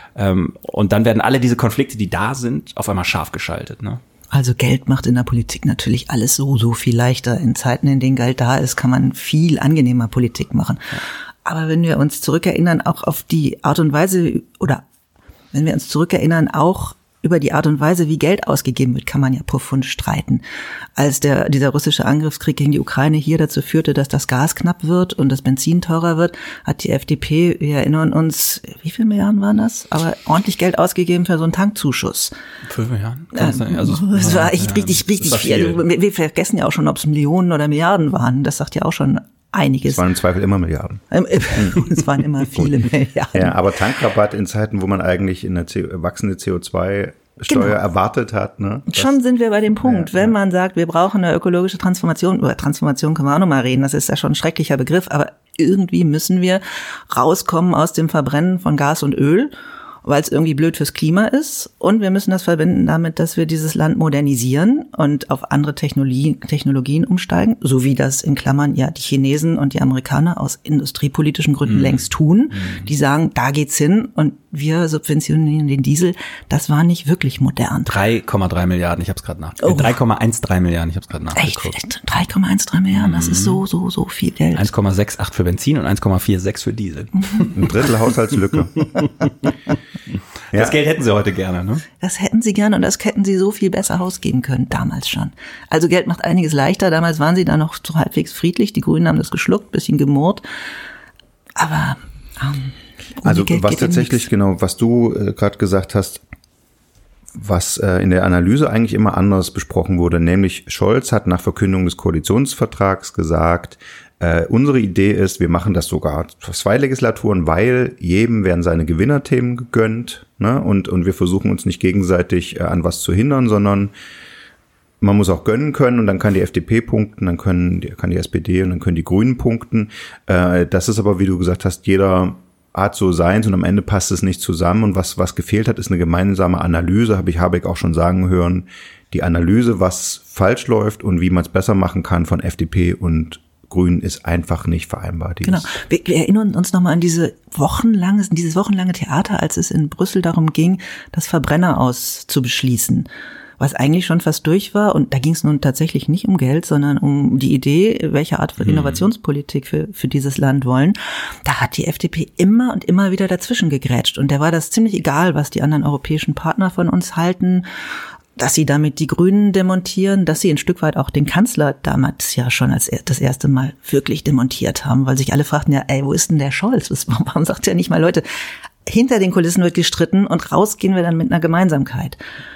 Und dann werden alle diese Konflikte, die da sind, auf einmal scharf geschaltet, ne? Also Geld macht in der Politik natürlich alles so viel leichter. In Zeiten, in denen Geld da ist, kann man viel angenehmer Politik machen. Aber wenn wir uns zurückerinnern, auch auf die Art und Weise, oder wenn wir uns zurückerinnern, auch über die Art und Weise, wie Geld ausgegeben wird, kann man ja profund streiten. Als dieser russische Angriffskrieg gegen die Ukraine hier dazu führte, dass das Gas knapp wird und das Benzin teurer wird, hat die FDP, wir erinnern uns, wie viele Milliarden waren das? Aber ordentlich Geld ausgegeben für so einen Tankzuschuss. 5 Milliarden? Es war echt richtig viel. Also, wir vergessen ja auch schon, ob es Millionen oder Milliarden waren. Das sagt ja auch schon einiges. Es waren im Zweifel immer Milliarden. Es waren immer viele Milliarden. Ja, aber Tankrabatt in Zeiten, wo man eigentlich eine wachsende CO2-Steuer erwartet hat. Ne? Schon sind wir bei dem Punkt, wenn man sagt, wir brauchen eine ökologische Transformation, über Transformation können wir auch noch mal reden, das ist ja schon ein schrecklicher Begriff, aber irgendwie müssen wir rauskommen aus dem Verbrennen von Gas und Öl, weil es irgendwie blöd fürs Klima ist. Und wir müssen das verbinden damit, dass wir dieses Land modernisieren und auf andere Technologien umsteigen, so wie das in Klammern ja die Chinesen und die Amerikaner aus industriepolitischen Gründen längst tun. Die sagen, da geht's hin und wir subventionieren den Diesel. Das war nicht wirklich modern. 3,3 Milliarden, ich habe es gerade nachgeguckt. 3,13 Milliarden, ich habe es gerade nachgeguckt. Echt? 3,13 Milliarden, das ist so viel Geld. 1,68 für Benzin und 1,46 für Diesel. Ein Drittel Haushaltslücke. Das Geld hätten sie heute gerne, ne? Das hätten sie gerne und das hätten sie so viel besser ausgeben können, damals schon. Also Geld macht einiges leichter. Damals waren sie da noch so halbwegs friedlich. Die Grünen haben das geschluckt, bisschen gemurrt. Aber also was tatsächlich genau, was du gerade gesagt hast, was in der Analyse eigentlich immer anders besprochen wurde, nämlich Scholz hat nach Verkündung des Koalitionsvertrags gesagt, unsere Idee ist, wir machen das sogar 2 Legislaturen, weil jedem werden seine Gewinnerthemen gegönnt, ne? Und wir versuchen uns nicht gegenseitig an was zu hindern, sondern man muss auch gönnen können und dann kann die FDP punkten, dann kann die SPD und dann können die Grünen punkten. Das ist aber, wie du gesagt hast, jeder Art so seins und am Ende passt es nicht zusammen und was gefehlt hat, ist eine gemeinsame Analyse, habe ich Habeck auch schon sagen hören, die Analyse, was falsch läuft und wie man es besser machen kann von FDP und Grünen ist einfach nicht vereinbar. Genau. Wir erinnern uns nochmal an dieses wochenlange Theater, als es in Brüssel darum ging, das Verbrenner aus zu beschließen, was eigentlich schon fast durch war. Und da ging es nun tatsächlich nicht um Geld, sondern um die Idee, welche Art von Innovationspolitik für dieses Land wollen. Da hat die FDP immer und immer wieder dazwischen gegrätscht. Und da war das ziemlich egal, was die anderen europäischen Partner von uns halten, dass sie damit die Grünen demontieren, dass sie ein Stück weit auch den Kanzler damals ja schon als das erste Mal wirklich demontiert haben, weil sich alle fragten ja, wo ist denn der Scholz? Warum sagt er nicht mal, Leute, hinter den Kulissen wird gestritten und raus gehen wir dann mit einer Gemeinsamkeit.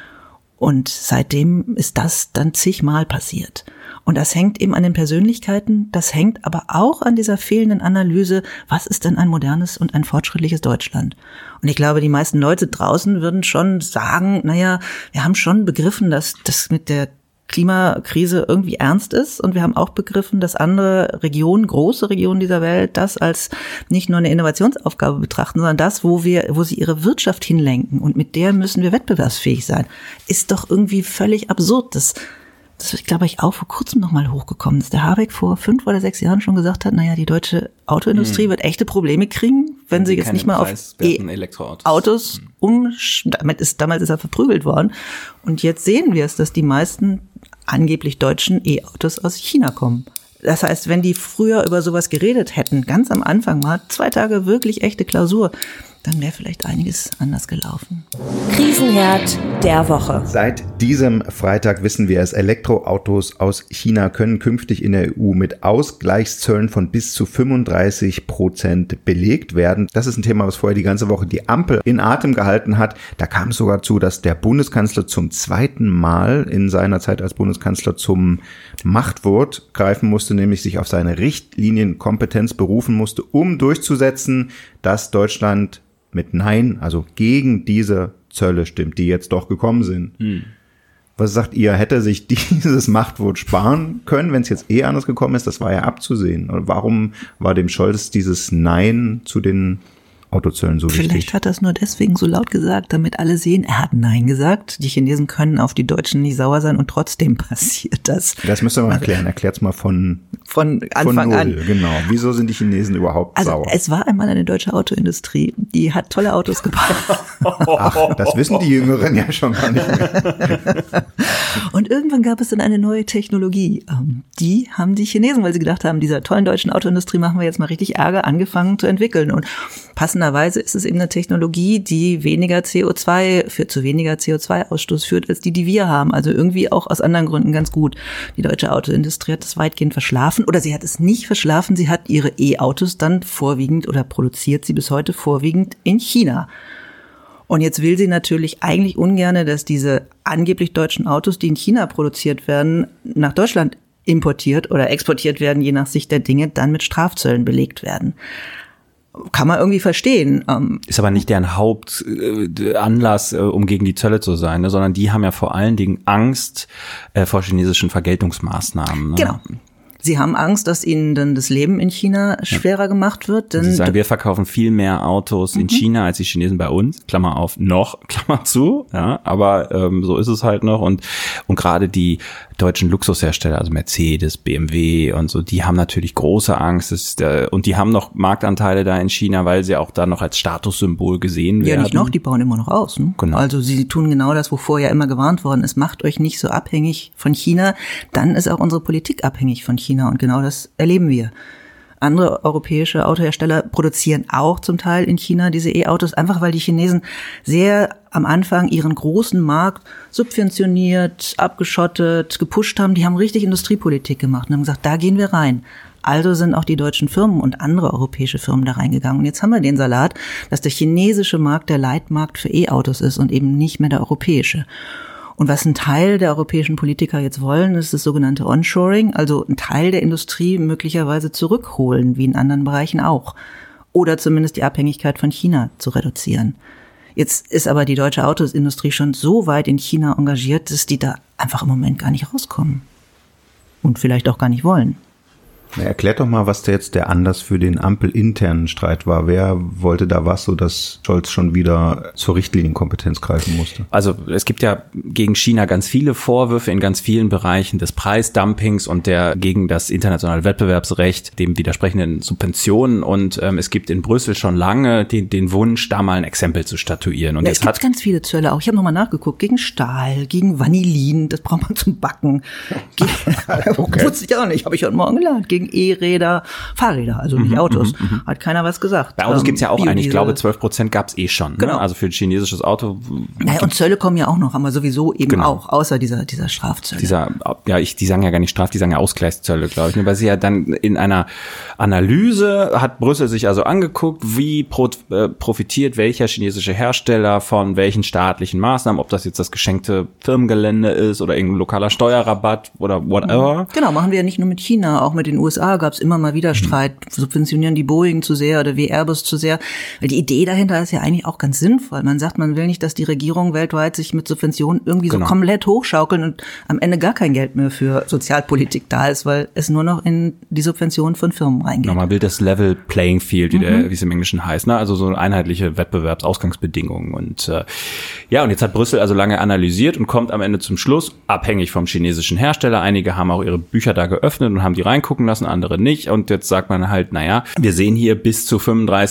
Und seitdem ist das dann zigmal passiert. Und das hängt eben an den Persönlichkeiten, das hängt aber auch an dieser fehlenden Analyse, was ist denn ein modernes und ein fortschrittliches Deutschland? Und ich glaube, die meisten Leute draußen würden schon sagen, naja, wir haben schon begriffen, dass das mit der Klimakrise irgendwie ernst ist und wir haben auch begriffen, dass andere Regionen, große Regionen dieser Welt, das als nicht nur eine Innovationsaufgabe betrachten, sondern das, wo sie ihre Wirtschaft hinlenken und mit der müssen wir wettbewerbsfähig sein. Ist doch irgendwie völlig absurd. Das ist, glaube ich, auch vor kurzem nochmal hochgekommen, dass der Habeck vor 5 oder 6 Jahren schon gesagt hat, naja, die deutsche Autoindustrie wird echte Probleme kriegen, wenn sie jetzt nicht mal auf Autos damals ist er verprügelt worden. Und jetzt sehen wir es, dass die meisten angeblich deutschen E-Autos aus China kommen. Das heißt, wenn die früher über sowas geredet hätten, ganz am Anfang mal 2 Tage wirklich echte Klausur, dann wäre vielleicht einiges anders gelaufen. Krisenherd der Woche. Seit diesem Freitag wissen wir es, Elektroautos aus China können künftig in der EU mit Ausgleichszöllen von bis zu 35% belegt werden. Das ist ein Thema, was vorher die ganze Woche die Ampel in Atem gehalten hat. Da kam es sogar zu, dass der Bundeskanzler zum 2. Mal in seiner Zeit als Bundeskanzler zum Machtwort greifen musste, nämlich sich auf seine Richtlinienkompetenz berufen musste, um durchzusetzen, dass Deutschland mit Nein, also gegen diese Zölle stimmt, die jetzt doch gekommen sind. Was sagt ihr, hätte sich dieses Machtwort sparen können, wenn es jetzt anders gekommen ist? Das war ja abzusehen. Oder warum war dem Scholz dieses Nein zu den Autozöllen so wichtig? Vielleicht hat er es nur deswegen so laut gesagt, damit alle sehen, er hat Nein gesagt. Die Chinesen können auf die Deutschen nicht sauer sein und trotzdem passiert das. Das müsst ihr mal erklären. Erklärt's mal von Anfang an. Genau. Wieso sind die Chinesen überhaupt sauer? Es war einmal eine deutsche Autoindustrie, die hat tolle Autos gebaut. Ach, das wissen die Jüngeren ja schon gar nicht mehr. Und irgendwann gab es dann eine neue Technologie. Die haben die Chinesen, weil sie gedacht haben, dieser tollen deutschen Autoindustrie machen wir jetzt mal richtig Ärger, angefangen zu entwickeln. Und passenderweise ist es eben eine Technologie, die zu weniger CO2-Ausstoß führt, als die wir haben. Also irgendwie auch aus anderen Gründen ganz gut. Die deutsche Autoindustrie hat das weitgehend verschlafen, oder sie hat es nicht verschlafen, sie hat ihre E-Autos dann vorwiegend oder produziert sie bis heute vorwiegend in China. Und jetzt will sie natürlich eigentlich ungerne, dass diese angeblich deutschen Autos, die in China produziert werden, nach Deutschland importiert oder exportiert werden, je nach Sicht der Dinge, dann mit Strafzöllen belegt werden. Kann man irgendwie verstehen. Ist aber nicht deren Hauptanlass, um gegen die Zölle zu sein, ne? Sondern die haben ja vor allen Dingen Angst vor chinesischen Vergeltungsmaßnahmen. Ne? Genau. Sie haben Angst, dass ihnen dann das Leben in China schwerer gemacht wird. Denn Sie sagen, wir verkaufen viel mehr Autos in China als die Chinesen bei uns. Klammer auf, noch, Klammer zu. Ja, aber so ist es halt noch. Und gerade die deutschen Luxushersteller, also Mercedes, BMW und so, die haben natürlich große Angst. Und die haben noch Marktanteile da in China, weil sie auch da noch als Statussymbol gesehen werden. Ja, nicht noch, die bauen immer noch aus. Ne? Genau. Also sie tun genau das, wovor ja immer gewarnt worden ist. Macht euch nicht so abhängig von China. Dann ist auch unsere Politik abhängig von China. Und genau das erleben wir. Andere europäische Autohersteller produzieren auch zum Teil in China diese E-Autos, einfach weil die Chinesen sehr am Anfang ihren großen Markt subventioniert, abgeschottet, gepusht haben. Die haben richtig Industriepolitik gemacht und haben gesagt, da gehen wir rein. Also sind auch die deutschen Firmen und andere europäische Firmen da reingegangen. Und jetzt haben wir den Salat, dass der chinesische Markt der Leitmarkt für E-Autos ist und eben nicht mehr der europäische. Und was ein Teil der europäischen Politiker jetzt wollen, ist das sogenannte Onshoring, also ein Teil der Industrie möglicherweise zurückholen, wie in anderen Bereichen auch. Oder zumindest die Abhängigkeit von China zu reduzieren. Jetzt ist aber die deutsche Autoindustrie schon so weit in China engagiert, dass die da einfach im Moment gar nicht rauskommen. Und vielleicht auch gar nicht wollen. Na, erklärt doch mal, was jetzt der Anlass für den ampelinternen Streit war. Wer wollte da was, sodass Scholz schon wieder zur Richtlinienkompetenz greifen musste? Also es gibt ja gegen China ganz viele Vorwürfe in ganz vielen Bereichen des Preisdumpings und der gegen das internationale Wettbewerbsrecht, dem widersprechenden Subventionen. Und es gibt in Brüssel schon lange den Wunsch, da mal ein Exempel zu statuieren. Und ja, es gibt ganz viele Zölle auch. Ich habe nochmal nachgeguckt. Gegen Stahl, gegen Vanillin, das braucht man zum Backen. Okay. Wusste ich auch nicht, habe ich heute Morgen gelernt. Gegen E-Räder, Fahrräder, also nicht Autos. Hat keiner was gesagt. Bei Autos gibt's ja auch einen, ich glaube 12% gab's schon. Genau. Ne? Also für ein chinesisches Auto. Naja, und Zölle kommen ja auch noch, haben wir sowieso eben auch, außer dieser Strafzölle. Die sagen ja gar nicht Straf, die sagen ja Ausgleichszölle, glaube ich. Weil sie ja dann in einer Analyse hat Brüssel sich also angeguckt, wie profitiert welcher chinesische Hersteller von welchen staatlichen Maßnahmen, ob das jetzt das geschenkte Firmengelände ist oder irgendein lokaler Steuerrabatt oder whatever. Genau, machen wir ja nicht nur mit China, auch mit den USA gab es immer mal wieder Streit, subventionieren die Boeing zu sehr oder wie Airbus zu sehr. Weil die Idee dahinter ist ja eigentlich auch ganz sinnvoll. Man sagt, man will nicht, dass die Regierungen weltweit sich mit Subventionen irgendwie so komplett hochschaukeln und am Ende gar kein Geld mehr für Sozialpolitik da ist, weil es nur noch in die Subventionen von Firmen reingeht. Genau, man will das Level Playing Field, wie es im Englischen heißt, ne? Also so einheitliche Wettbewerbsausgangsbedingungen. Und und jetzt hat Brüssel also lange analysiert und kommt am Ende zum Schluss, abhängig vom chinesischen Hersteller. Einige haben auch ihre Bücher da geöffnet und haben die reingucken lassen, andere nicht. Und jetzt sagt man halt, naja, wir sehen hier bis zu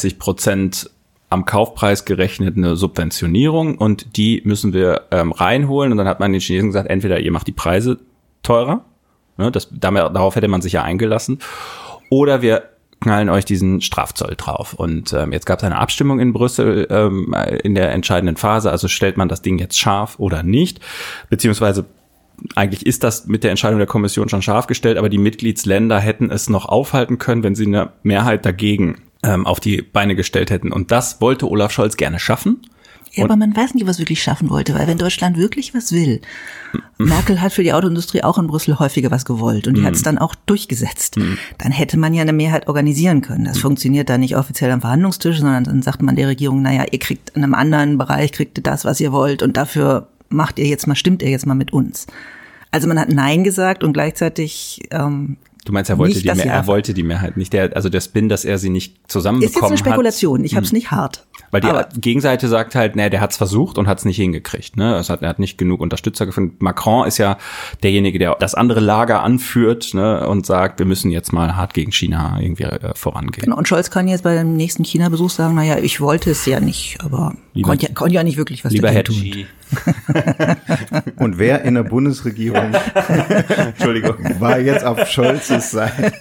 35% am Kaufpreis gerechnet eine Subventionierung und die müssen wir reinholen. Und dann hat man den Chinesen gesagt, entweder ihr macht die Preise teurer, ne, darauf hätte man sich ja eingelassen, oder wir knallen euch diesen Strafzoll drauf. Und jetzt gab es eine Abstimmung in Brüssel in der entscheidenden Phase, also stellt man das Ding jetzt scharf oder nicht, beziehungsweise eigentlich ist das mit der Entscheidung der Kommission schon scharf gestellt, aber die Mitgliedsländer hätten es noch aufhalten können, wenn sie eine Mehrheit dagegen auf die Beine gestellt hätten. Und das wollte Olaf Scholz gerne schaffen. Ja, aber man weiß nicht, was wirklich schaffen wollte, weil wenn Deutschland wirklich was will, Merkel hat für die Autoindustrie auch in Brüssel häufiger was gewollt und die hat es dann auch durchgesetzt. Dann hätte man ja eine Mehrheit organisieren können. Das funktioniert dann nicht offiziell am Verhandlungstisch, sondern dann sagt man der Regierung, naja, ihr kriegt in einem anderen Bereich, kriegt ihr das, was ihr wollt und dafür stimmt ihr jetzt mal mit uns. Also man hat Nein gesagt und gleichzeitig Du meinst, er wollte die Mehrheit nicht. Also der Spin, dass er sie nicht zusammenbekommen hat. Ist jetzt eine Spekulation, ich habe es nicht hart. Weil die Gegenseite sagt halt, der hat's versucht und hat's nicht hingekriegt. Ne? Er hat nicht genug Unterstützer gefunden. Macron ist ja derjenige, der das andere Lager anführt, ne, und sagt, wir müssen jetzt mal hart gegen China irgendwie vorangehen. Genau, und Scholz kann jetzt bei dem nächsten China-Besuch sagen, naja, ich wollte es ja nicht, aber konnte ja nicht wirklich was dagegen tun. Und wer in der Bundesregierung Entschuldigung, war jetzt auf Scholzes Seite?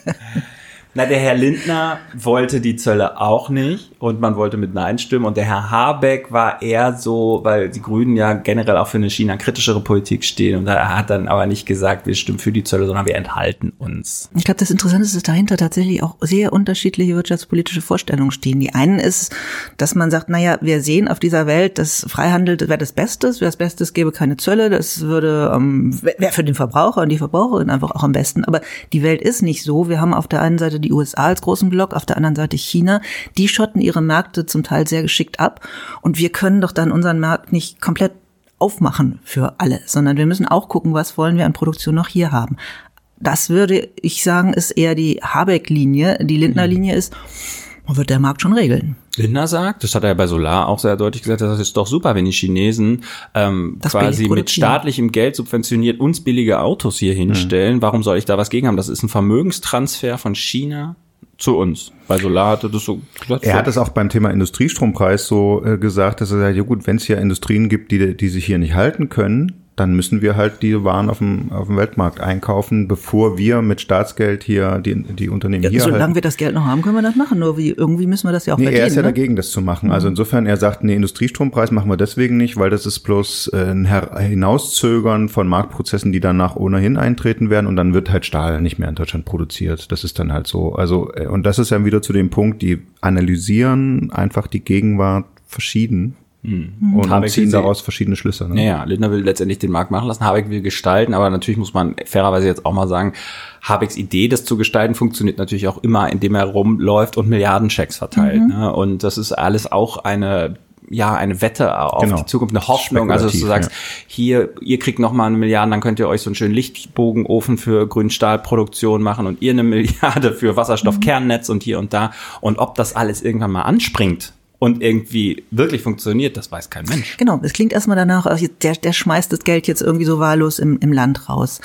Na, der Herr Lindner wollte die Zölle auch nicht und man wollte mit Nein stimmen und der Herr Habeck war eher so, weil die Grünen ja generell auch für eine China-kritischere Politik stehen und er hat dann aber nicht gesagt, wir stimmen für die Zölle, sondern wir enthalten uns. Ich glaube, das Interessante ist, dass dahinter tatsächlich auch sehr unterschiedliche wirtschaftspolitische Vorstellungen stehen. Die einen ist, dass man sagt, naja, wir sehen auf dieser Welt, dass Freihandel wäre das Beste, gäbe keine Zölle, das würde wäre für den Verbraucher und die Verbraucherin einfach auch am besten. Aber die Welt ist nicht so. Wir haben auf der einen Seite die USA als großen Block, auf der anderen Seite China. Die schotten ihre Märkte zum Teil sehr geschickt ab. Und wir können doch dann unseren Markt nicht komplett aufmachen für alle, sondern wir müssen auch gucken, was wollen wir an Produktion noch hier haben. Das würde ich sagen, ist eher die Habeck-Linie. Die Lindner-Linie ist, wird der Markt schon regeln. Lindner sagt, das hat er bei Solar auch sehr deutlich gesagt, das ist doch super, wenn die Chinesen quasi mit staatlichem Geld subventioniert uns billige Autos hier hinstellen. Warum soll ich da was gegen haben? Das ist ein Vermögenstransfer von China zu uns. Bei Solar hatte das so gesagt. Er hat es auch beim Thema Industriestrompreis so gesagt, dass er sagt, ja gut, wenn es hier Industrien gibt, die sich hier nicht halten können, dann müssen wir halt die Waren auf dem Weltmarkt einkaufen, bevor wir mit Staatsgeld hier die Unternehmen hier halten. Solange wir das Geld noch haben, können wir das machen. Nur irgendwie müssen wir das ja auch verdienen. Er ist ja dagegen, das zu machen. Also insofern, er sagt, Industriestrompreis machen wir deswegen nicht, weil das ist bloß ein Hinauszögern von Marktprozessen, die danach ohnehin eintreten werden und dann wird halt Stahl nicht mehr in Deutschland produziert. Das ist dann halt so. Also, und das ist ja wieder zu dem Punkt, die analysieren einfach die Gegenwart verschieden. Und ziehen daraus verschiedene Schlüsse. Ne? Ja, Lindner will letztendlich den Markt machen lassen, Habeck will gestalten, aber natürlich muss man fairerweise jetzt auch mal sagen, Habecks Idee, das zu gestalten, funktioniert natürlich auch immer, indem er rumläuft und Milliardenchecks verteilt. Ne? Und das ist alles auch eine Wette auf die Zukunft, eine Hoffnung. Also dass du sagst, hier, ihr kriegt noch mal 1 Milliarde, dann könnt ihr euch so einen schönen Lichtbogenofen für Grünstahlproduktion machen und ihr 1 Milliarde für Wasserstoffkernnetz und hier und da. Und ob das alles irgendwann mal anspringt und irgendwie wirklich funktioniert, das weiß kein Mensch. Genau, es klingt erstmal danach, der schmeißt das Geld jetzt irgendwie so wahllos im Land raus.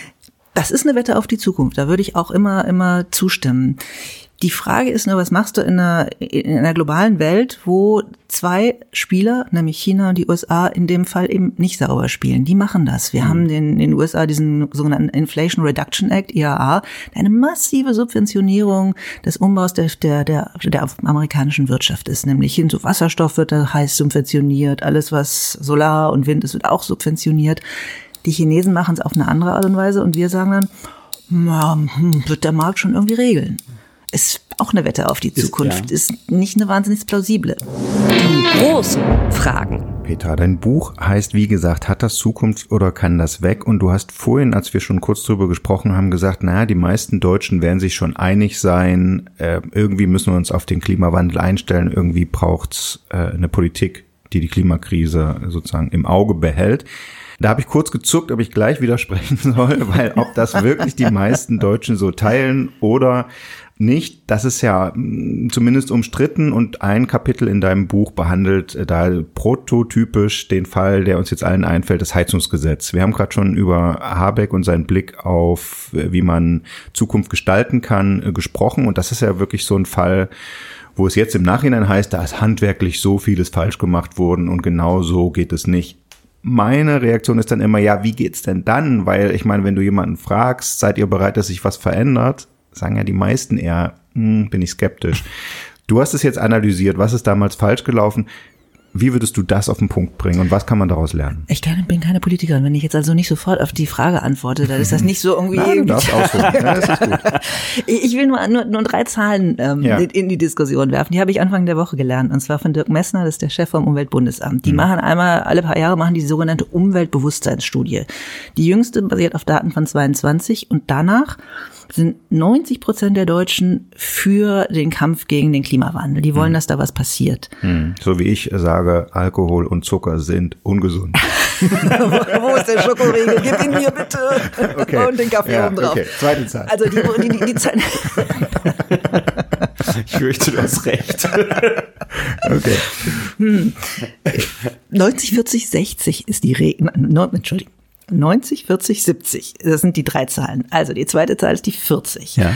Das ist eine Wette auf die Zukunft, da würde ich auch immer zustimmen. Die Frage ist nur, was machst du in einer globalen Welt, wo 2 Spieler, nämlich China und die USA, in dem Fall eben nicht sauber spielen. Die machen das. Wir haben in den USA diesen sogenannten Inflation Reduction Act, IRA, eine massive Subventionierung des Umbaus der amerikanischen Wirtschaft ist. Nämlich hin zu Wasserstoff wird da heiß subventioniert, alles was Solar und Wind ist, wird auch subventioniert. Die Chinesen machen es auf eine andere Art und Weise und wir sagen dann, wird der Markt schon irgendwie regeln. Ist auch eine Wette auf die Zukunft, ist nicht eine wahnsinnig plausible. Die großen Fragen. Petra, dein Buch heißt, wie gesagt, hat das Zukunft oder kann das weg? Und du hast vorhin, als wir schon kurz drüber gesprochen haben, gesagt, naja, die meisten Deutschen werden sich schon einig sein, irgendwie müssen wir uns auf den Klimawandel einstellen, irgendwie braucht's eine Politik, die Klimakrise sozusagen im Auge behält. Da habe ich kurz gezuckt, ob ich gleich widersprechen soll, weil ob das wirklich die meisten Deutschen so teilen oder nicht, das ist ja zumindest umstritten und ein Kapitel in deinem Buch behandelt da prototypisch den Fall, der uns jetzt allen einfällt, das Heizungsgesetz. Wir haben gerade schon über Habeck und seinen Blick auf, wie man Zukunft gestalten kann, gesprochen und das ist ja wirklich so ein Fall, wo es jetzt im Nachhinein heißt, da ist handwerklich so vieles falsch gemacht worden und genau so geht es nicht. Meine Reaktion ist dann immer, ja, wie geht's denn dann? Weil ich meine, wenn du jemanden fragst, seid ihr bereit, dass sich was verändert? Sagen ja die meisten eher, bin ich skeptisch. Du hast es jetzt analysiert, was ist damals falsch gelaufen? Wie würdest du das auf den Punkt bringen und was kann man daraus lernen? Ich bin keine Politikerin. Wenn ich jetzt also nicht sofort auf die Frage antworte, dann ist das nicht so irgendwie... Nein, du darfst ausholen. Ja, das ist gut. Ich will nur 3 Zahlen in die Diskussion werfen. Die habe ich Anfang der Woche gelernt. Und zwar von Dirk Messner, das ist der Chef vom Umweltbundesamt. Die machen alle paar Jahre die sogenannte Umweltbewusstseinsstudie. Die jüngste basiert auf Daten von 22 und danach sind 90% der Deutschen für den Kampf gegen den Klimawandel. Die wollen, dass da was passiert. So wie ich sage, sage, Alkohol und Zucker sind ungesund. Wo ist der Schokoriegel? Gib ihn mir bitte. Okay. Und den Kaffee oben drauf. Okay. Zweite Zahl. Also die Zahl. Ich fürchte, du hast recht. Okay. 90, 40, 60 ist die Regel. 90, 40, 70. Das sind die 3 Zahlen. Also die zweite Zahl ist die 40. Ja.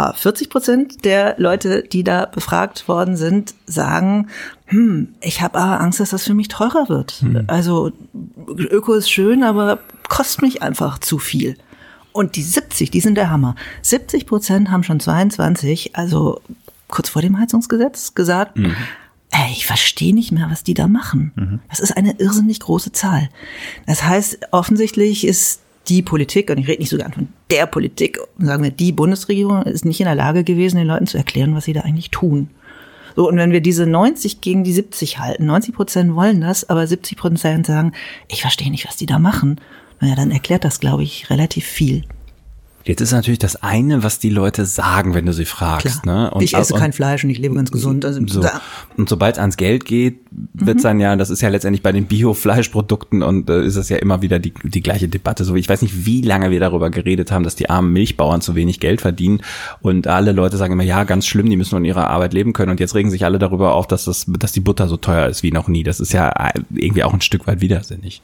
40% der Leute, die da befragt worden sind, sagen, ich habe aber Angst, dass das für mich teurer wird. Also Öko ist schön, aber kostet mich einfach zu viel. Und die 70, die sind der Hammer. 70% haben schon 22, also kurz vor dem Heizungsgesetz gesagt, ich verstehe nicht mehr, was die da machen. Das ist eine irrsinnig große Zahl. Das heißt, offensichtlich ist die Politik, und ich rede nicht sogar von der Politik, sagen wir, die Bundesregierung ist nicht in der Lage gewesen, den Leuten zu erklären, was sie da eigentlich tun. So, und wenn wir diese 90 gegen die 70 halten, 90% wollen das, aber 70% sagen, ich verstehe nicht, was die da machen, naja, dann erklärt das, glaube ich, relativ viel. Jetzt ist natürlich das eine, was die Leute sagen, wenn du sie fragst. Ne? Und ich esse kein Fleisch und ich lebe ganz gesund. Also so. Und sobald es ans Geld geht, wird es dann ja, das ist ja letztendlich bei den Bio-Fleischprodukten und ist es ja immer wieder die gleiche Debatte. So, ich weiß nicht, wie lange wir darüber geredet haben, dass die armen Milchbauern zu wenig Geld verdienen und alle Leute sagen immer, ja, ganz schlimm, die müssen von ihrer Arbeit leben können und jetzt regen sich alle darüber auf, dass die Butter so teuer ist wie noch nie. Das ist ja irgendwie auch ein Stück weit widersinnig.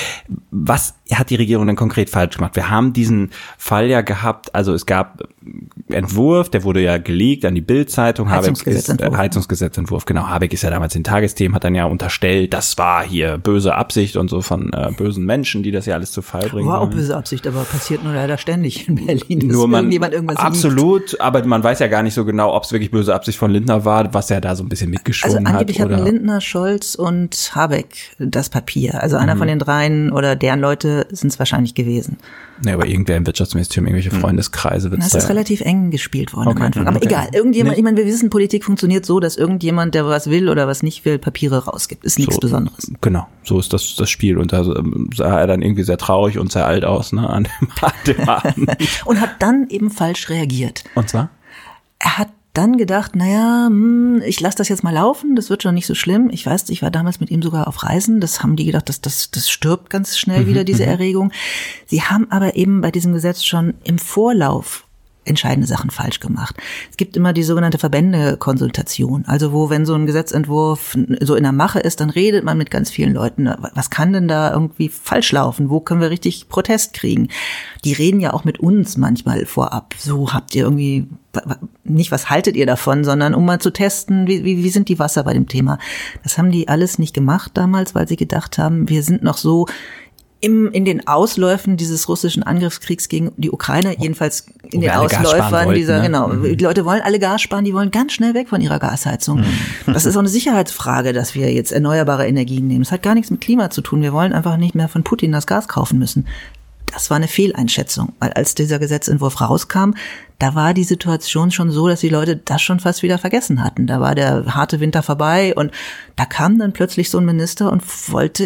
Was hat die Regierung denn konkret falsch gemacht? Wir haben diesen Fall ja gehabt, also es gab Entwurf, der wurde ja geleakt an die Bild-Zeitung. Heizungsgesetzentwurf, genau. Habeck ist ja damals in Tagesthemen, hat dann ja unterstellt, das war hier böse Absicht und so von bösen Menschen, die das ja alles zu Fall bringen. War auch böse Absicht, aber passiert nur leider ständig in Berlin, dass nur irgendjemand irgendwas absolut, liegt. Aber man weiß ja gar nicht so genau, ob es wirklich böse Absicht von Lindner war, was er da so ein bisschen mitgeschwungen hat. Also angeblich hatten Lindner, Scholz und Habeck das Papier. Also einer von den dreien oder deren Leute sind es wahrscheinlich gewesen. Ja, aber irgendwer im Wirtschaftsministerium, irgendwelche Freundeskreise wird es das ist relativ eng gespielt worden am Anfang. Aber egal, irgendjemand, ich meine, wir wissen, Politik funktioniert so, dass irgendjemand, der was will oder was nicht will, Papiere rausgibt. Ist nichts Besonderes. Genau, so ist das Spiel. Und da sah er dann irgendwie sehr traurig und sehr alt aus, ne, an dem Abend. Und hat dann eben falsch reagiert. Und zwar? Er hat dann gedacht, naja, ich lasse das jetzt mal laufen, das wird schon nicht so schlimm. Ich weiß, ich war damals mit ihm sogar auf Reisen, das haben die gedacht, das stirbt ganz schnell wieder, diese Erregung. Sie haben aber eben bei diesem Gesetz schon im Vorlauf entscheidende Sachen falsch gemacht. Es gibt immer die sogenannte Verbändekonsultation, also wo, wenn so ein Gesetzentwurf so in der Mache ist, dann redet man mit ganz vielen Leuten, was kann denn da irgendwie falsch laufen, wo können wir richtig Protest kriegen? Die reden ja auch mit uns manchmal vorab, so habt ihr irgendwie, nicht was haltet ihr davon, sondern um mal zu testen, wie sind die Wasser bei dem Thema. Das haben die alles nicht gemacht damals, weil sie gedacht haben, wir sind noch so in den Ausläufen dieses russischen Angriffskriegs gegen die Ukraine, jedenfalls in den Ausläufern dieser, ne? Genau, die Leute wollen alle Gas sparen, die wollen ganz schnell weg von ihrer Gasheizung. Das ist auch eine Sicherheitsfrage, dass wir jetzt erneuerbare Energien nehmen. Das hat gar nichts mit Klima zu tun. Wir wollen einfach nicht mehr von Putin das Gas kaufen müssen. Das war eine Fehleinschätzung, weil als dieser Gesetzentwurf rauskam, da war die Situation schon so, dass die Leute das schon fast wieder vergessen hatten. Da war der harte Winter vorbei und da kam dann plötzlich so ein Minister und wollte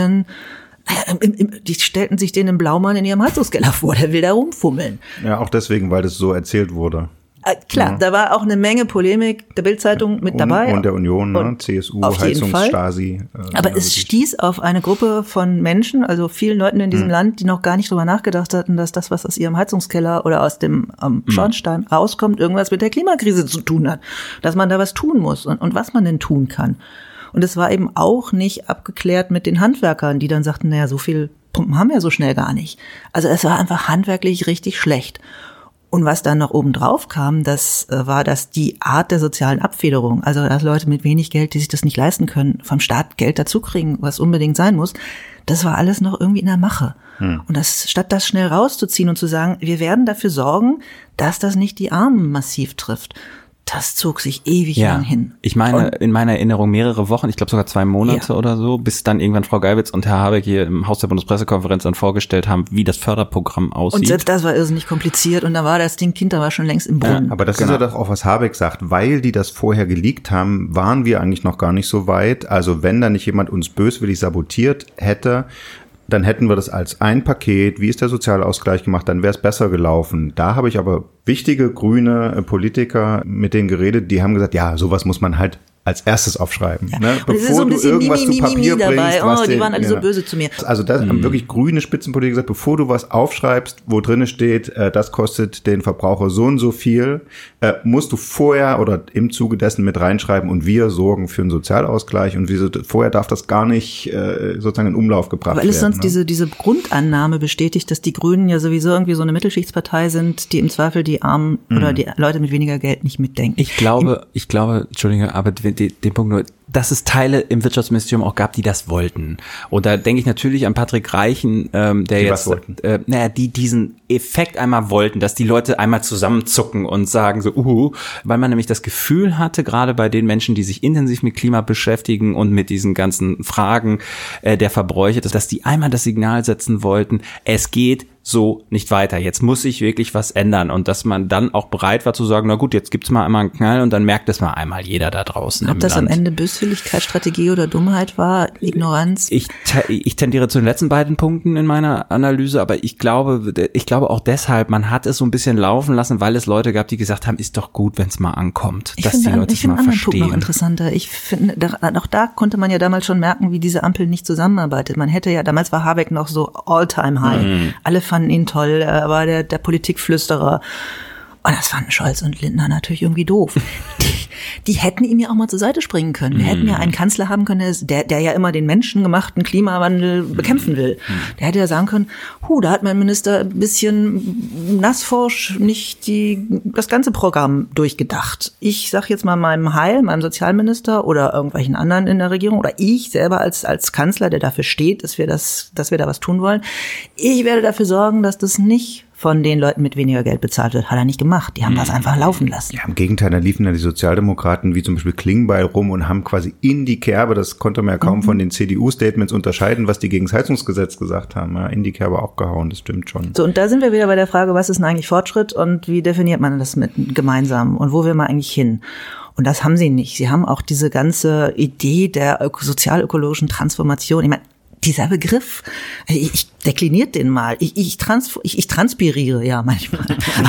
die stellten sich den im Blaumann in ihrem Heizungskeller vor, der will da rumfummeln. Ja, auch deswegen, weil das so erzählt wurde. Klar, ja. Da war auch eine Menge Polemik der Bild-Zeitung mit dabei. Und der Union, ne? CSU, Heizungsstasi. Aber es stieß auf eine Gruppe von Menschen, also vielen Leuten in diesem Land, die noch gar nicht drüber nachgedacht hatten, dass das, was aus ihrem Heizungskeller oder aus dem Schornstein rauskommt, irgendwas mit der Klimakrise zu tun hat. Dass man da was tun muss und was man denn tun kann. Und es war eben auch nicht abgeklärt mit den Handwerkern, die dann sagten, naja, so viel Pumpen haben wir so schnell gar nicht. Also es war einfach handwerklich richtig schlecht. Und was dann noch oben drauf kam, das war die Art der sozialen Abfederung. Also dass Leute mit wenig Geld, die sich das nicht leisten können, vom Staat Geld dazu kriegen, was unbedingt sein muss, das war alles noch irgendwie in der Mache. Und statt das schnell rauszuziehen und zu sagen, wir werden dafür sorgen, dass das nicht die Armen massiv trifft, das zog sich ewig lang hin. Ich meine, in meiner Erinnerung mehrere Wochen, ich glaube sogar 2 Monate oder so, bis dann irgendwann Frau Geiwitz und Herr Habeck hier im Haus der Bundespressekonferenz dann vorgestellt haben, wie das Förderprogramm aussieht. Und selbst das war irrsinnig kompliziert und da war das Kind, da war schon längst im Brunnen. Ja, aber das ist ja doch auch, was Habeck sagt, weil die das vorher geleakt haben, waren wir eigentlich noch gar nicht so weit. Also wenn da nicht jemand uns böswillig sabotiert hätte, dann hätten wir das als ein Paket, wie ist der Sozialausgleich gemacht, dann wäre es besser gelaufen. Da habe ich aber wichtige grüne Politiker mit denen geredet, die haben gesagt, ja, sowas muss man halt als erstes aufschreiben. Ja. Ne? Und es ist so ein bisschen irgendwas zu Papier dabei. bringst, Die waren alle so böse zu mir. Also das haben wirklich grüne Spitzenpolitiker gesagt, bevor du was aufschreibst, wo drin steht, das kostet den Verbraucher so und so viel, musst du vorher oder im Zuge dessen mit reinschreiben und wir sorgen für einen Sozialausgleich und vorher darf das gar nicht sozusagen in Umlauf gebracht werden. Weil es sonst diese Grundannahme bestätigt, dass die Grünen ja sowieso irgendwie so eine Mittelschichtspartei sind, die im Zweifel die Armen oder die Leute mit weniger Geld nicht mitdenken. Ich glaube, Entschuldige, aber den Punkt nur, dass es Teile im Wirtschaftsministerium auch gab, die das wollten. Und da denke ich natürlich an Patrick Reichen, die diesen Effekt einmal wollten, dass die Leute einmal zusammenzucken und sagen so, weil man nämlich das Gefühl hatte, gerade bei den Menschen, die sich intensiv mit Klima beschäftigen und mit diesen ganzen Fragen der Verbräuche, dass die einmal das Signal setzen wollten, es geht so nicht weiter. Jetzt muss sich wirklich was ändern und dass man dann auch bereit war zu sagen, na gut, jetzt gibt's mal einmal einen Knall und dann merkt es mal einmal jeder da draußen. Ob das am Ende Böswilligkeit, Strategie oder Dummheit war, Ignoranz? Ich tendiere zu den letzten beiden Punkten in meiner Analyse, aber ich glaube auch deshalb, man hat es so ein bisschen laufen lassen, weil es Leute gab, die gesagt haben, ist doch gut, wenn es mal ankommt, dass die Leute es mal verstehen. Ich finde einen anderen Punkt noch interessanter. Ich finde, auch da konnte man ja damals schon merken, wie diese Ampel nicht zusammenarbeitet. Man hätte ja, damals war Habeck noch so All-Time-High. Alle fanden ihn toll, er war der Politikflüsterer. Und das fanden Scholz und Lindner natürlich irgendwie doof. Die hätten ihm ja auch mal zur Seite springen können. Wir hätten ja einen Kanzler haben können, der ja immer den menschengemachten Klimawandel bekämpfen will. Der hätte ja sagen können, da hat mein Minister ein bisschen nassforsch nicht das ganze Programm durchgedacht. Ich sag jetzt mal meinem Sozialminister oder irgendwelchen anderen in der Regierung oder ich selber als Kanzler, der dafür steht, dass wir da was tun wollen. Ich werde dafür sorgen, dass das nicht von den Leuten mit weniger Geld bezahlt wird. Hat er nicht gemacht. Die haben das einfach laufen lassen. Ja, im Gegenteil, da liefen ja die Sozialdemokraten wie zum Beispiel Klingbeil rum und haben quasi in die Kerbe, das konnte man ja kaum von den CDU-Statements unterscheiden, was die gegen das Heizungsgesetz gesagt haben. Ja, in die Kerbe auch gehauen, das stimmt schon. So, und da sind wir wieder bei der Frage, was ist denn eigentlich Fortschritt und wie definiert man das mit gemeinsam und wo will man eigentlich hin? Und das haben sie nicht. Sie haben auch diese ganze Idee der sozialökologischen Transformation. Ich meine, dieser Begriff, ich dekliniert den mal. Ich transpiriere, ja, manchmal.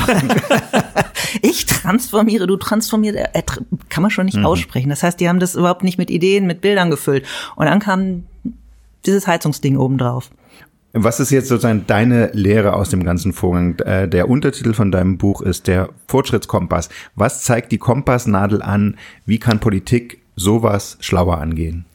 Ich transformiere, du transformierst, kann man schon nicht aussprechen. Das heißt, die haben das überhaupt nicht mit Ideen, mit Bildern gefüllt. Und dann kam dieses Heizungsding obendrauf. Was ist jetzt sozusagen deine Lehre aus dem ganzen Vorgang? Der Untertitel von deinem Buch ist der Fortschrittskompass. Was zeigt die Kompassnadel an? Wie kann Politik sowas schlauer angehen?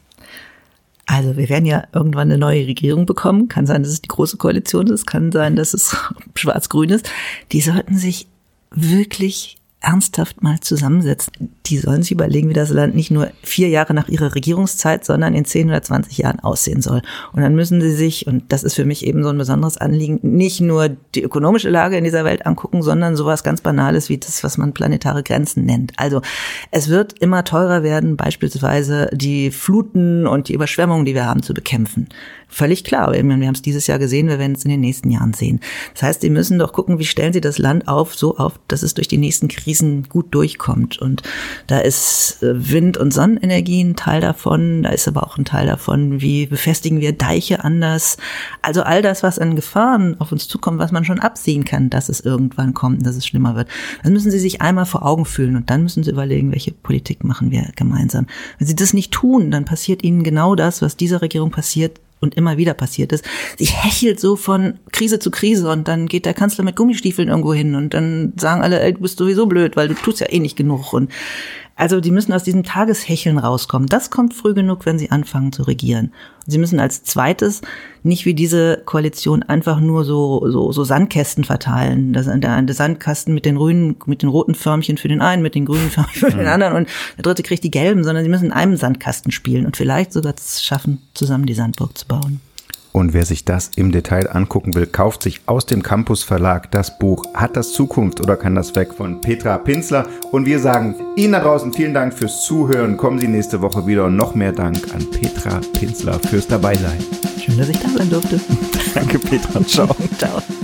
Also wir werden ja irgendwann eine neue Regierung bekommen. Kann sein, dass es die Große Koalition ist. Kann sein, dass es schwarz-grün ist. Die sollten sich wirklich ernsthaft mal zusammensetzen. Die sollen sich überlegen, wie das Land nicht nur 4 Jahre nach ihrer Regierungszeit, sondern in 10 oder 20 Jahren aussehen soll. Und dann müssen sie sich, und das ist für mich eben so ein besonderes Anliegen, nicht nur die ökonomische Lage in dieser Welt angucken, sondern sowas ganz Banales wie das, was man planetare Grenzen nennt. Also es wird immer teurer werden, beispielsweise die Fluten und die Überschwemmungen, die wir haben, zu bekämpfen. Völlig klar. Wir haben es dieses Jahr gesehen, wir werden es in den nächsten Jahren sehen. Das heißt, die müssen doch gucken, wie stellen sie das Land so auf, dass es durch die nächsten Krisen gut durchkommt. Und da ist Wind- und Sonnenenergie ein Teil davon, da ist aber auch ein Teil davon, wie befestigen wir Deiche anders. Also all das, was an Gefahren auf uns zukommt, was man schon absehen kann, dass es irgendwann kommt, dass es schlimmer wird. Das müssen sie sich einmal vor Augen fühlen und dann müssen sie überlegen, welche Politik machen wir gemeinsam. Wenn sie das nicht tun, dann passiert ihnen genau das, was dieser Regierung passiert und immer wieder passiert ist. Sie hechelt so von Krise zu Krise und dann geht der Kanzler mit Gummistiefeln irgendwo hin und dann sagen alle, ey, du bist sowieso blöd, weil du tust ja eh nicht genug. Und also die müssen aus diesem Tageshecheln rauskommen. Das kommt früh genug, wenn sie anfangen zu regieren. Und sie müssen als zweites nicht wie diese Koalition einfach nur so Sandkästen verteilen. Der Sandkasten mit den roten Förmchen für den einen, mit den grünen Förmchen für den anderen und der dritte kriegt die gelben, sondern sie müssen in einem Sandkasten spielen und vielleicht sogar schaffen, zusammen die Sandburg zu bauen. Und wer sich das im Detail angucken will, kauft sich aus dem Campus Verlag das Buch Hat das Zukunft oder kann das weg von Petra Pinzler. Und wir sagen Ihnen da draußen vielen Dank fürs Zuhören. Kommen Sie nächste Woche wieder und noch mehr Dank an Petra Pinzler fürs Dabeisein. Schön, dass ich da sein durfte. Danke, Petra. Ciao. Ciao.